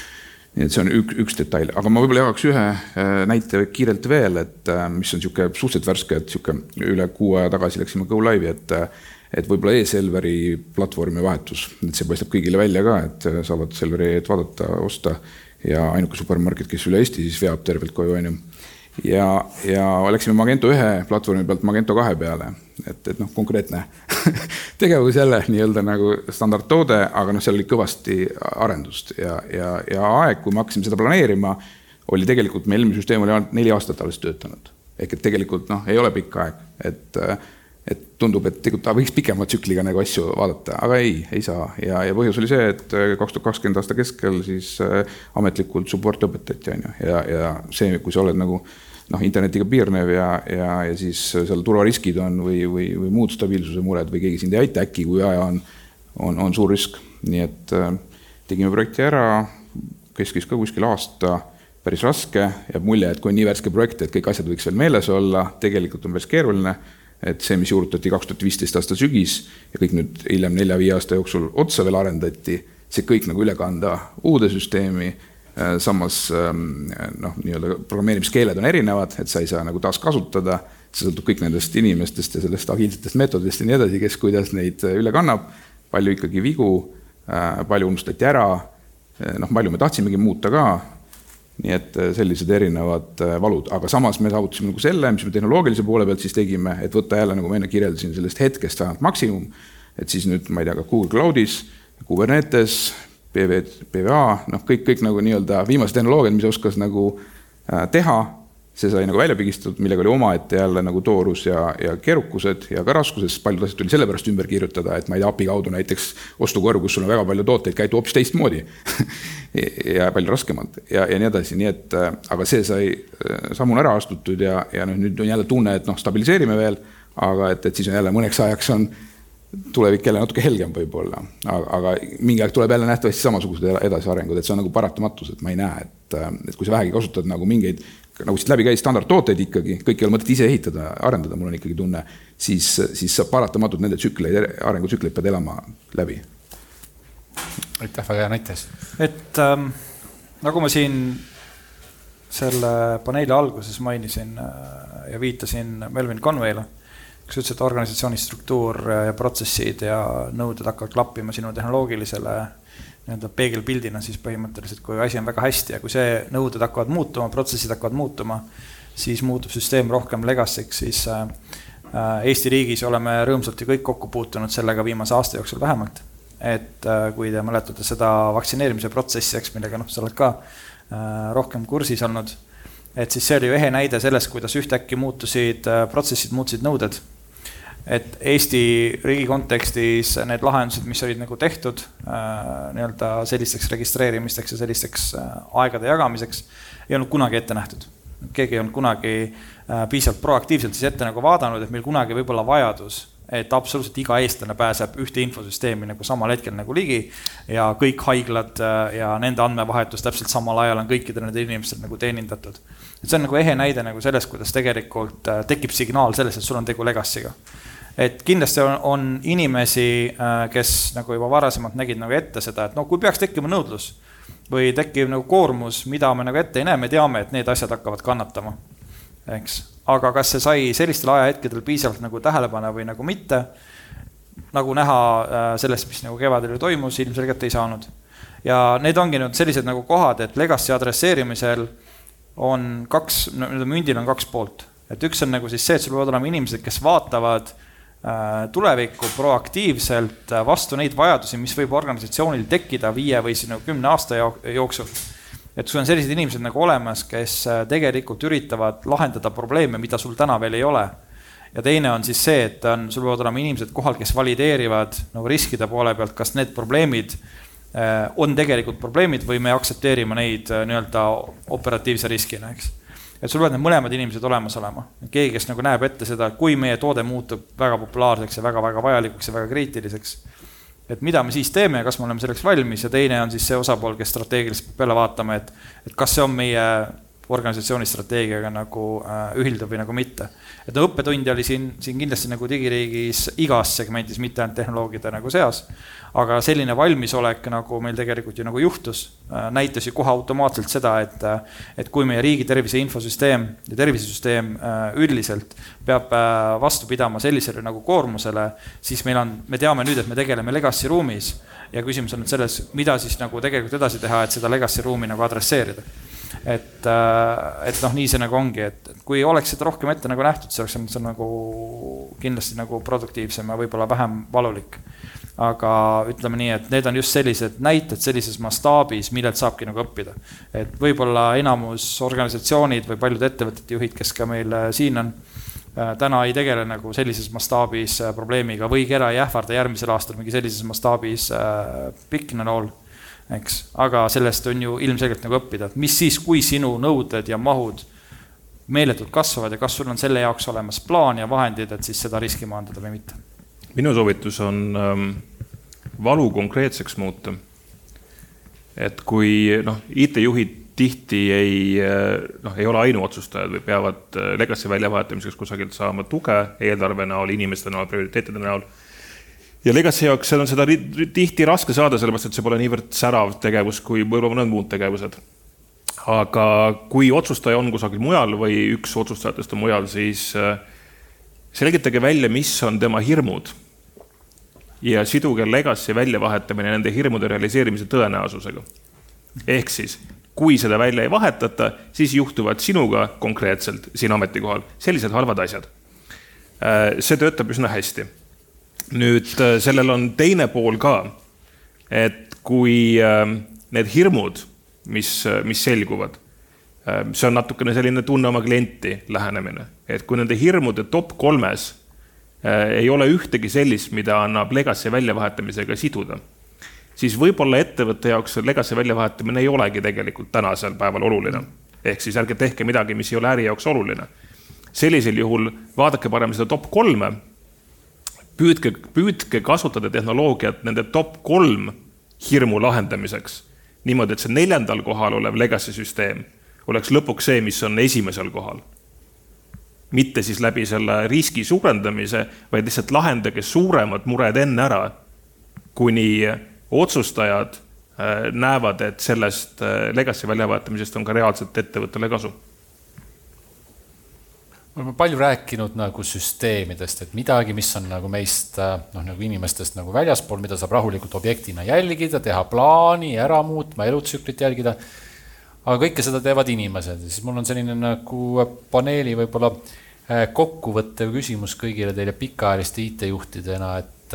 Nii et see on üks, üks detail, aga ma võib-olla jagaks ühe näite kiirelt veel, et mis on siuke suhteliselt värske, et siuke üle kuu aja tagasi läksime Go Live'i, et, et võib-olla e-Selveri platvormi vahetus, et see paistab kõigile välja ka, et saavad Selveri vaadata, osta ja ainuke supermarket, kes üle Eesti siis veab tervelt koju on ju. Ja, ja läksime Magento ühe platvormi pealt Magento kahe peale, et, et noh, konkreetne tegevus jälle nii-öelda nagu standardtoode, aga noh, seal oli kõvasti arendust ja, ja, ja aeg, kui me hakkasime seda planeerima, oli tegelikult meil eelmine süsteem oli neli aastat alles töötanud. Ehk et tegelikult noh, ei ole pikk aeg, et, et tundub, et tegelikult võiks pikema tsükliga nagu asju vaadata, aga ei, ei saa. Ja, ja põhjus oli see, et kaks tuhat kakskümmend aasta keskel siis ametlikult support õpetati on ju. Ja, ja see, kui sa oled nagu noh, internetiga piirnev ja, ja, ja siis seal turvariskid on või, või, või muud stabiilsuse mured või keegi sind ei aita äkki, kui aja on, on, on suur risk. Nii et äh, tegime projekti ära, keskis ka kuskil aasta, päris raske ja mulje, et kui on nii värske projekt, et kõik asjad võiks veel meeles olla, tegelikult on päris keeruline, et see, mis juurutati kaks tuhat viisteist aasta sügis ja kõik nüüd hiljem nelja-viie aasta jooksul otsa veel arendati, see kõik nagu üle kanda uude süsteemi. Samas noh, nii-öelda programmeerimiskeeled on erinevad, et sa ei saa nagu taas kasutada, see sõltub kõik nendest inimestest ja sellest agiilsetest meetodist ja nii edasi, kes kuidas neid üle kannab, palju ikkagi vigu, palju unustati ära, noh, palju me tahtsimegi muuta ka, nii et sellised erinevad valud, aga samas me saavutasime nagu selle, mis me tehnoloogilise poole pealt siis tegime, et võtta jälle, nagu ma enne kirjeldasin, sellest hetkest ainult maksimum, et siis nüüd, ma ei tea, ka Google Cloudis, Kubernetes, P V, P V A, noh, kõik, kõik nagu nii-öelda viimased tehnoloogiad, mis oskas nagu äh, teha, see sai nagu välja pigistatud, millega oli oma ette jälle nagu toorus ja, ja keerukused ja ka raskuses, paljud asjad tuli sellepärast ümber kirjutada, et ma ei tea, A P I kaudu näiteks ostukorv, kus sul on väga palju tooteid, käitu hoopis teistmoodi ja palju raskemalt ja, ja nii edasi, nii et äh, aga see sai äh, sammuna ära astutud ja, ja noh, nüüd on jälle tunne, et noh, stabiliseerime veel, aga et, et siis on jälle mõneks ajaks on tulevik jälle natuke helgem võib-olla, aga, aga mingi aeg tuleb jälle nähtavasti samasugused edasiarengud, et see on nagu paratamatus, et ma ei näe, et, et kui sa vähegi kasutad nagu mingeid, nagu siit läbi käis standardtooteid ikkagi, kõik ei ole mõtet ise ehitada, arendada, mul on ikkagi tunne, siis, siis sa paratamatult nende tsükleid, arengutsükleid pead elama läbi. Aitäh, väga hea näites. Et ähm, nagu ma siin selle paneeli alguses mainisin äh, ja viitasin Melvin Conway'le, kus ütles, et organisatsiooni struktuur ja protsessid ja nõuded hakkavad klappima sinu tehnoloogilisele nii-öelda peegelpildina, siis põhimõtteliselt, kui asi on väga hästi ja kui see nõuded hakkavad muutuma, protsessid hakkavad muutuma, siis muutub süsteem rohkem legacy'ks, siis äh, Eesti riigis oleme rõõmsalt ja kõik kokku puutunud sellega viimase aasta jooksul vähemalt. Et äh, kui te mäletate seda vaktsineerimise protsessi, eks millega noh, sa oled ka äh, rohkem kursis olnud, et siis see oli ju ehe näide sellest, kuidas ühtäkki muutusid protsessid, muutusid nõuded. Et Eesti riigi kontekstis need lahendused, mis olid nagu tehtud nii-öelda sellisteks registreerimisteks ja sellisteks aegade jagamiseks, ei olnud kunagi ette nähtud. Keegi ei olnud kunagi piisavalt proaktiivselt siis ette nagu vaadanud, et meil kunagi võib olla vajadus, et absoluutselt iga eestlane pääseb ühte infosüsteemi nagu samal hetkel nagu ligi ja kõik haiglad ja nende andmevahetus täpselt samal ajal on kõikidel nende inimestel nagu teenindatud. Et see on nagu ehe näide nagu sellest, kuidas tegelikult tekib signaal selles, et sul on tegu legacy'ga. Et kindlasti on, on inimesi, kes nagu juba varasemalt nägid nagu ette seda, et no kui peaks tekkima nõudlus või tekib nagu koormus, mida me nagu ette ei näe, me teame, et need asjad hakkavad kannatama. Eks? Aga kas see sai sellistel ajahetkedel piisavalt nagu tähelepanu või nagu mitte, nagu näha sellest, mis nagu kevadel toimus, ilmselgelt ei saanud. Ja need ongi nüüd sellised nagu kohad, et legacy adresseerimisel on kaks, mündil on kaks poolt. Et üks on nagu siis see, et sul võivad olema inimesed, kes vaatavad tulevikku proaktiivselt vastu neid vajadusi, mis võib organisatsioonil tekkida viie või sinu kümne aasta jooksul. Et sul on sellised inimesed nagu olemas, kes tegelikult üritavad lahendada probleeme, mida sul täna veel ei ole. Ja teine on siis see, et on, sul võivad olema inimesed kohal, kes valideerivad nagu riskide poole pealt, kas need probleemid on tegelikult probleemid või me aktsepteerime neid nii-öelda operatiivse riskina, eks. Et sul võivad need mõlemad inimesed olemas olema. Keegi, kes nagu näeb ette seda, kui meie toode muutub väga populaarseks ja väga-väga vajalikuks ja väga kriitiliseks, et mida me siis teeme ja kas me oleme selleks valmis ja teine on siis see osapool, kes strateegiliselt peale vaatame, et, et kas see on meie organisatsiooni strateegiaga nagu ühildav või nagu mitte. Et õppetundi oli siin, siin kindlasti nagu digiriigis igas segmentis, mitte ainult tehnoloogide nagu seas, aga selline valmisolek nagu meil tegelikult ju nagu juhtus, näitas ju kohe automaatselt seda, et, et kui meie riigi tervise infosüsteem ja tervisesüsteem üldiselt peab vastu pidama sellisele nagu koormusele, siis meil on, me teame nüüd, et me tegeleme legacy ruumis ja küsimus on nüüd selles, mida siis nagu tegelikult edasi teha, et seda legacy ruumi nagu adresseerida. Et, et noh, nii see nagu ongi, et kui oleks seda rohkem ette nagu nähtud, see oleks see on nagu kindlasti nagu produktiivsem ja võib-olla vähem valulik. Aga ütleme nii, et need on just sellised näited sellises mastaabis, millelt saabki nagu õppida. Et võib-olla enamus organisatsioonid või paljud ettevõtete juhid, kes ka meil siin on, täna ei tegele nagu sellises mastaabis probleemiga või kera ei ähvarda järgmisel aastal mingi sellises mastaabis pikne nool. Eks. Aga sellest on ju ilmselgelt nagu õppida, et mis siis, kui sinu nõuded ja mahud meeletult kasvavad ja kas sul on selle jaoks olemas plaan ja vahendid, et siis seda riski maandada või mitte. Minu soovitus on ähm, valu konkreetseks muuta. Et kui noh, I T-juhid tihti ei, noh, ei ole ainuotsustajad või peavad legacy väljavahetamiseks kusagilt saama tuge eelarve näol, inimeste näol, prioriteetide näol. Ja legacy jaoks on seda tihti raske saada, sellepärast, et see pole niivõrd särav tegevus, kui võib-olla mõned muud tegevused. Aga kui otsustaja on kusagil mujal või üks otsustajatest on mujal, siis selgitage välja, mis on tema hirmud ja siduge legacy väljavahetamine nende hirmude realiseerimise tõenäosusega. Ehk siis, kui seda välja ei vahetata, siis juhtuvad sinuga konkreetselt siin ametikohal sellised halvad asjad. See töötab üsna hästi. Nüüd sellel on teine pool ka, et kui need hirmud, mis, mis selguvad, see on natukene selline tunne oma klienti lähenemine, et kui nende hirmude top kolmes ei ole ühtegi sellist, mida annab legacy väljavahetamisega siduda, siis võib-olla ettevõtte jaoks legacy väljavahetamine ei olegi tegelikult tänasel päeval oluline. Ehk siis ärge tehke midagi, mis ei ole äri jaoks oluline. Sellisel juhul vaadake parem seda top kolme, Püüdke, püüdke kasutada tehnoloogiat nende top kolm hirmu lahendamiseks. Niimoodi, et see neljandal kohal olev legacy süsteem oleks lõpuks see, mis on esimesel kohal. Mitte siis läbi selle riski suurendamise, vaid lihtsalt lahendage suuremad mured enne ära, kuni otsustajad näevad, et sellest legacy väljavaatamisest on ka reaalselt ettevõttele kasu. Me oleme palju rääkinud nagu süsteemidest, et midagi, mis on nagu meist noh, nagu inimestest nagu väljaspool, mida saab rahulikult objektina jälgida, teha plaani, ära muutma, elutsüklit jälgida. Aga kõike seda teevad inimesed. Siis mul on selline nagu paneeli võib-olla kokkuvõttev küsimus kõigile teile pikaajaliste I T-juhtidena, et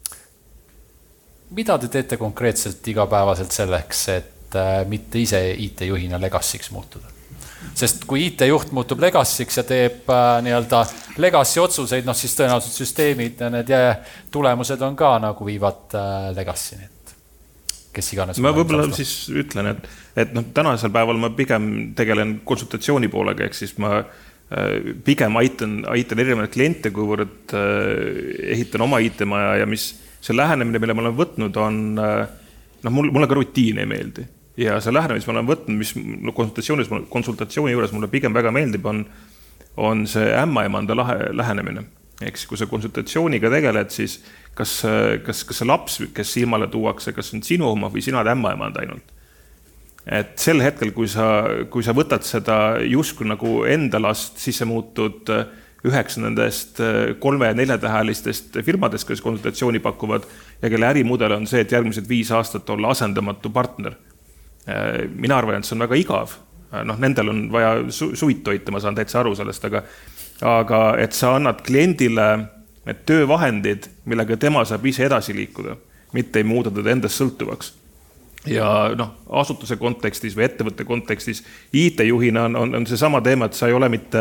mida te teete konkreetselt igapäevaselt selleks, et mitte ise I T-juhina legacy'ks muutuda? sest kui I T-juht muutub legacy'ks ja teeb äh, nii-öelda legacy otsuseid, noh siis tõenäoliselt süsteemid ja need tulemused on ka nagu viivad äh, legacy'ni, et kes iganes. Ma võib-olla siis ütlen, et, et noh, tänasel päeval ma pigem tegelen konsultatsiooni poolega, ehk siis ma äh, pigem aitan, aitan erinevaid kliente, kuivõrd äh, ehitan oma I T-maja ja mis see lähenemine, mille ma olen võtnud, on äh, noh, mulle, mulle ka rutiin ei meeldi. Ja see lähenemine, mis ma olen võtnud, mis no, konsultatsioonis, konsultatsiooni juures mulle pigem väga meeldib, on, on see ämmaemanda lähenemine. Ehk kui sa konsultatsiooniga tegeled, siis kas, kas, kas see laps, kes ilmale tuuakse, kas on sinu oma või sina ämmaemanda ainult. Et sel hetkel, kui sa, kui sa võtad seda justkui nagu enda last, siis sa muutud üheks nendest kolme- ja neljatähelistest firmadest, kes konsultatsiooni pakuvad ja kelle ärimudel on see, et järgmised viis aastat olla asendamatu partner. Mina arvan, et see on väga igav. Noh, nendel on vaja su suid toita, ma saan täitsa aru sellest, aga, aga et sa annad kliendile need töövahendid, millega tema saab ise edasi liikuda, mitte ei muuda teda endast sõltuvaks. Ja noh, asutuse kontekstis või ettevõtte kontekstis I T-juhina on, on, on see sama teema, et sa ei ole mitte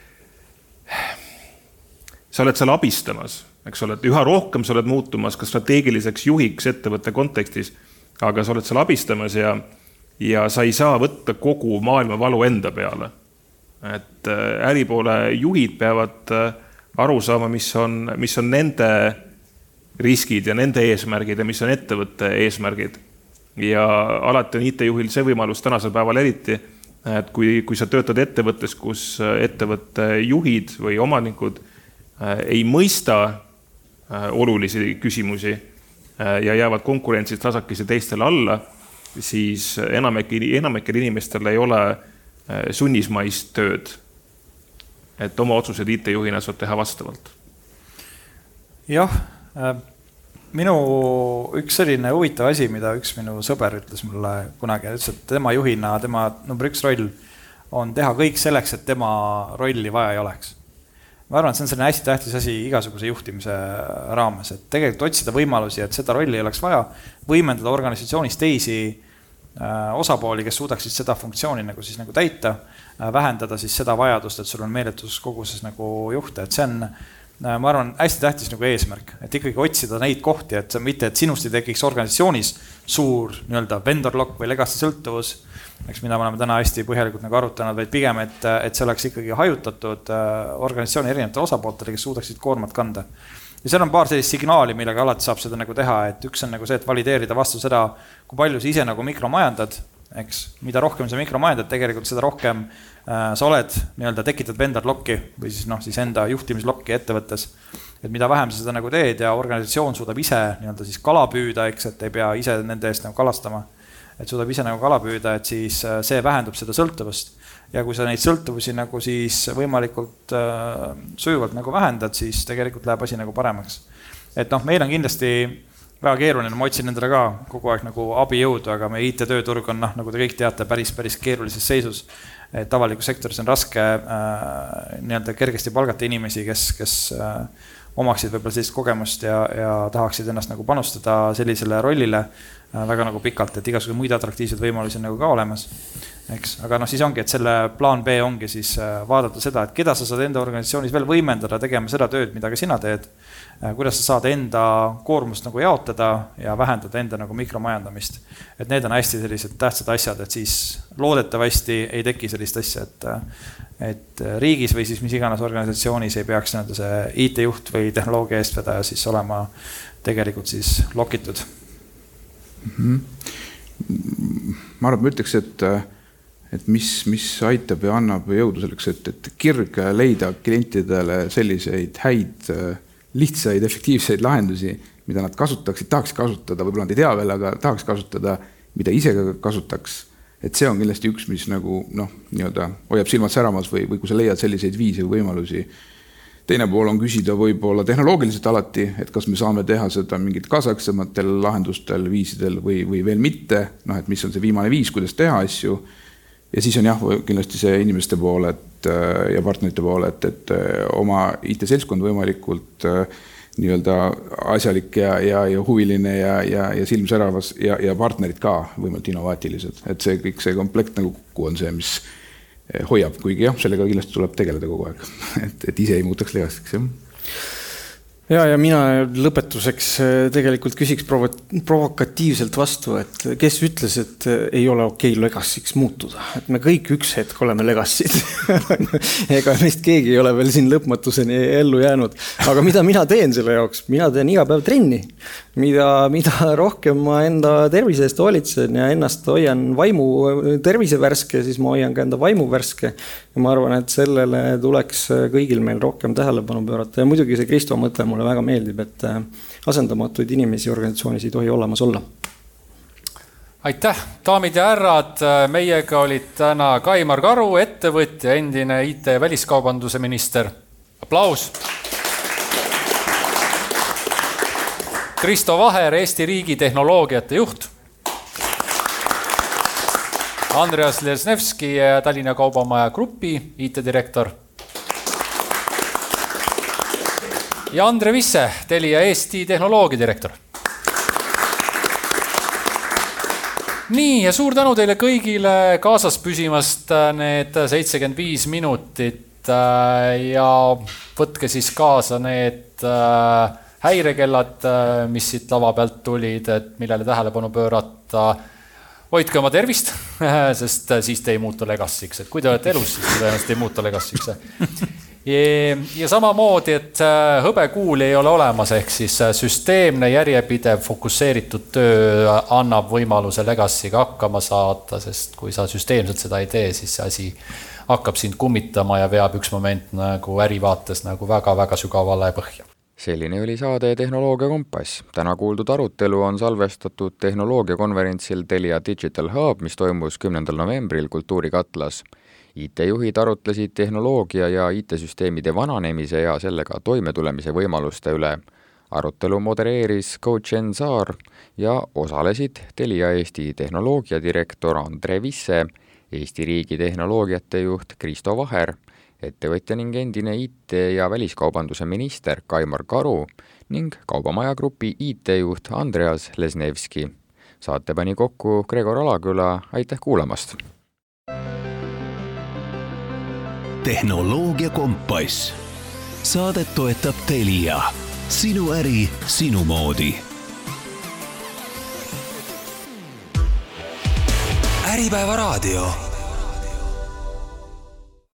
sa oled seal abistamas, eks ole, et üha rohkem sa oled muutumas ka strateegiliseks juhiks ettevõtte kontekstis, aga sa oled seal abistamas ja ja sa ei saa võtta kogu maailma valu enda peale. Et äripoole juhid peavad aru saama, mis on, mis on nende riskid ja nende eesmärgid ja mis on ettevõtte eesmärgid. Ja alati on I T-juhil see võimalus tänasel päeval eriti, et kui, kui sa töötad ettevõttes, kus ettevõtte juhid või omanikud ei mõista olulisi küsimusi ja jäävad konkurentsis tasakesi teistele alla, siis enamikul enamik inimestel ei ole sunnismaist tööd, et oma otsused I T-juhina saab teha vastavalt. Jah, minu üks selline huvitav asi, mida üks minu sõber ütles mulle kunagi, ütles, et tema juhina, tema number üks roll on teha kõik selleks, et tema rolli vaja ei oleks. Ma arvan, et see on selline hästi tähtis asi igasuguse juhtimise raames, et tegelikult otsida võimalusi, et seda rolli ei oleks vaja, võimendada organisatsioonis teisi osapooli, kes suudaksid seda funktsiooni nagu siis nagu täita, vähendada siis seda vajadust, et sul on meeletus koguses nagu juhte, et see on, ma arvan, hästi tähtis nagu eesmärk, et ikkagi otsida neid kohti, et mitte, et sinust ei tekiks organisatsioonis suur nii-öelda vendor lock või legacy sõltuvus, eks mida me oleme täna hästi põhjalikult nagu arutanud, vaid pigem, et, et see oleks ikkagi hajutatud organisatsiooni erinevate osapooltele, kes suudaksid koormat kanda. Ja seal on paar sellist signaali, millega alati saab seda nagu teha, et üks on nagu see, et valideerida vastu seda, kui palju sa ise nagu mikromajandad, eks, mida rohkem sa mikromajandad, tegelikult seda rohkem äh, sa oled nii-öelda tekitad vendor locki või siis noh, siis enda juhtimislokki ettevõttes, et mida vähem sa seda nagu teed ja organisatsioon suudab ise nii-öelda siis kala püüda, eks, et ei pea ise nende eest nagu kalastama, et suudab ise nagu kala püüda, et siis see vähendab seda sõltuvust. Ja kui sa neid sõltuvusi nagu siis võimalikult äh, sujuvalt nagu vähendad, siis tegelikult läheb asi nagu paremaks. Et noh, meil on kindlasti väga keeruline, ma otsin nendele ka kogu aeg nagu abijõudu, aga meie I T-tööturg on, noh, nagu te kõik teate, päris, päris keerulises seisus. Et avalikus sektoris on raske äh, nii-öelda kergesti palgata inimesi, kes, kes äh, omaksid võib-olla sellist kogemust ja, ja tahaksid ennast nagu panustada sellisele rollile äh, väga nagu pikalt, et igasugused muid atraktiivsed võimalusi on nagu ka olemas. Eks? Aga noh, siis ongi, et selle plaan B ongi siis vaadata seda, et keda sa saad enda organisatsioonis veel võimendada tegema seda tööd, mida ka sina teed, kuidas sa saad enda koormust nagu jaotada ja vähendada enda nagu mikromajandamist. Et need on hästi sellised tähtsad asjad, et siis loodetavasti ei teki sellist asja, et, et riigis või siis mis iganes organisatsioonis ei peaks see I T-juht või tehnoloogia eestvedaja siis olema tegelikult siis lokitud. Mm-hmm. Ma arvan, ma ütleks, et et mis, mis aitab ja annab jõudu selleks, et, et kirg leida klientidele selliseid häid, lihtsaid, efektiivseid lahendusi, mida nad kasutaksid, tahaks kasutada, võib-olla nad ei tea veel, aga tahaks kasutada, mida ise kasutaks. Et see on kindlasti üks, mis nagu, noh, nii-öelda hoiab silmad säramas või, või kui sa leiad selliseid viisi või võimalusi. Teine pool on küsida võib-olla tehnoloogiliselt alati, et kas me saame teha seda mingit kaasaegsematel lahendustel, viisidel või, või veel mitte, noh, et mis on see viimane viis, kuidas teha asju. Ja siis on jah, kindlasti see inimeste pool et, ja partnerite pool, et, et oma I T-seltskond võimalikult nii-öelda asjalik ja, ja, ja huviline ja, ja, ja silmsäravas ja, ja partnerid ka võimalikult innovaatilised. Et see kõik see komplekt nagu kokku on see, mis hoiab, kuigi jah, sellega kindlasti tuleb tegeleda kogu aeg, et, et ise ei muutaks Legacy'ks, jah. Ja, ja mina lõpetuseks tegelikult küsiks provo- provokatiivselt vastu, et kes ütles, et ei ole okei Legacy'ks muutuda. Et me kõik üks hetk oleme Legacy'd. Ega meist keegi ei ole veel siin lõpmatuseni ellu jäänud. Aga mida mina teen selle jaoks? Mina teen iga päev trenni. Mida, mida rohkem ma enda tervise eest hoolitsen ja ennast hoian vaimu tervise värske, siis ma hoian ka enda vaimu värske. Ja ma arvan, et sellele tuleks kõigil meil rohkem tähelepanu pöörata. Ja muidugi see Kristo mõte mulle väga meeldib, et asendamatuid inimesi organisatsioonis ei tohi olemas olla. Aitäh, daamid ja härrad, meiega olid täna Kaimar Karu, ettevõtja, endine I T väliskaubanduse minister. Aplaus! Kristo Vaher, Eesti riigi tehnoloogiate juht. Andreas Lesnevski, Tallinna Kaubamaja Grupi I T direktor. Ja Andre Visse, Telia Eesti tehnoloogia direktor. Nii, ja suur tänu teile kõigile kaasas püsimast need seitsekümmend viis minutit ja võtke siis kaasa need häirekellad, mis siit lava pealt tulid, et millele tähelepanu pöörata. Hoidke oma tervist, sest siis te ei muutu Legacy'ks. Et kui te olete elus, siis te tõenäoliselt ei muutu Legacy'ks. Ja, ja samamoodi, et hõbekuul ei ole olemas, ehk siis süsteemne, järjepidev, fokusseeritud töö annab võimaluse Legacy'ga hakkama saada, sest kui sa süsteemselt seda ei tee, siis see asi hakkab sind kummitama ja veab üks moment nagu ärivaates nagu väga-väga sügavale põhja. Selline oli saade Tehnoloogia Kompass. Täna kuuldud arutelu on salvestatud tehnoloogiakonverentsil Telia Digital Hub, mis toimus kümnendal novembril Kultuurikatlas. I T-juhid arutlesid tehnoloogia ja I T-süsteemide vananemise ja sellega toimetulemise võimaluste üle. Arutelu modereeris coach Enn Saar ja osalesid Telia Eesti tehnoloogia direktor Andre Visse, Eesti riigi tehnoloogiate juht Kristo Vaher, ettevõtja ning endine I T ja väliskaubanduse minister Kaimar Karu ning Kaubamaja Grupi I T-juht Andreas Lesnevski. Saate pani kokku Gregor Alaküla, aitäh kuulamast! Tehnoloogia Kompass. Saadet toetab Telia. Sinu äri, sinu moodi. Äripäeva raadio.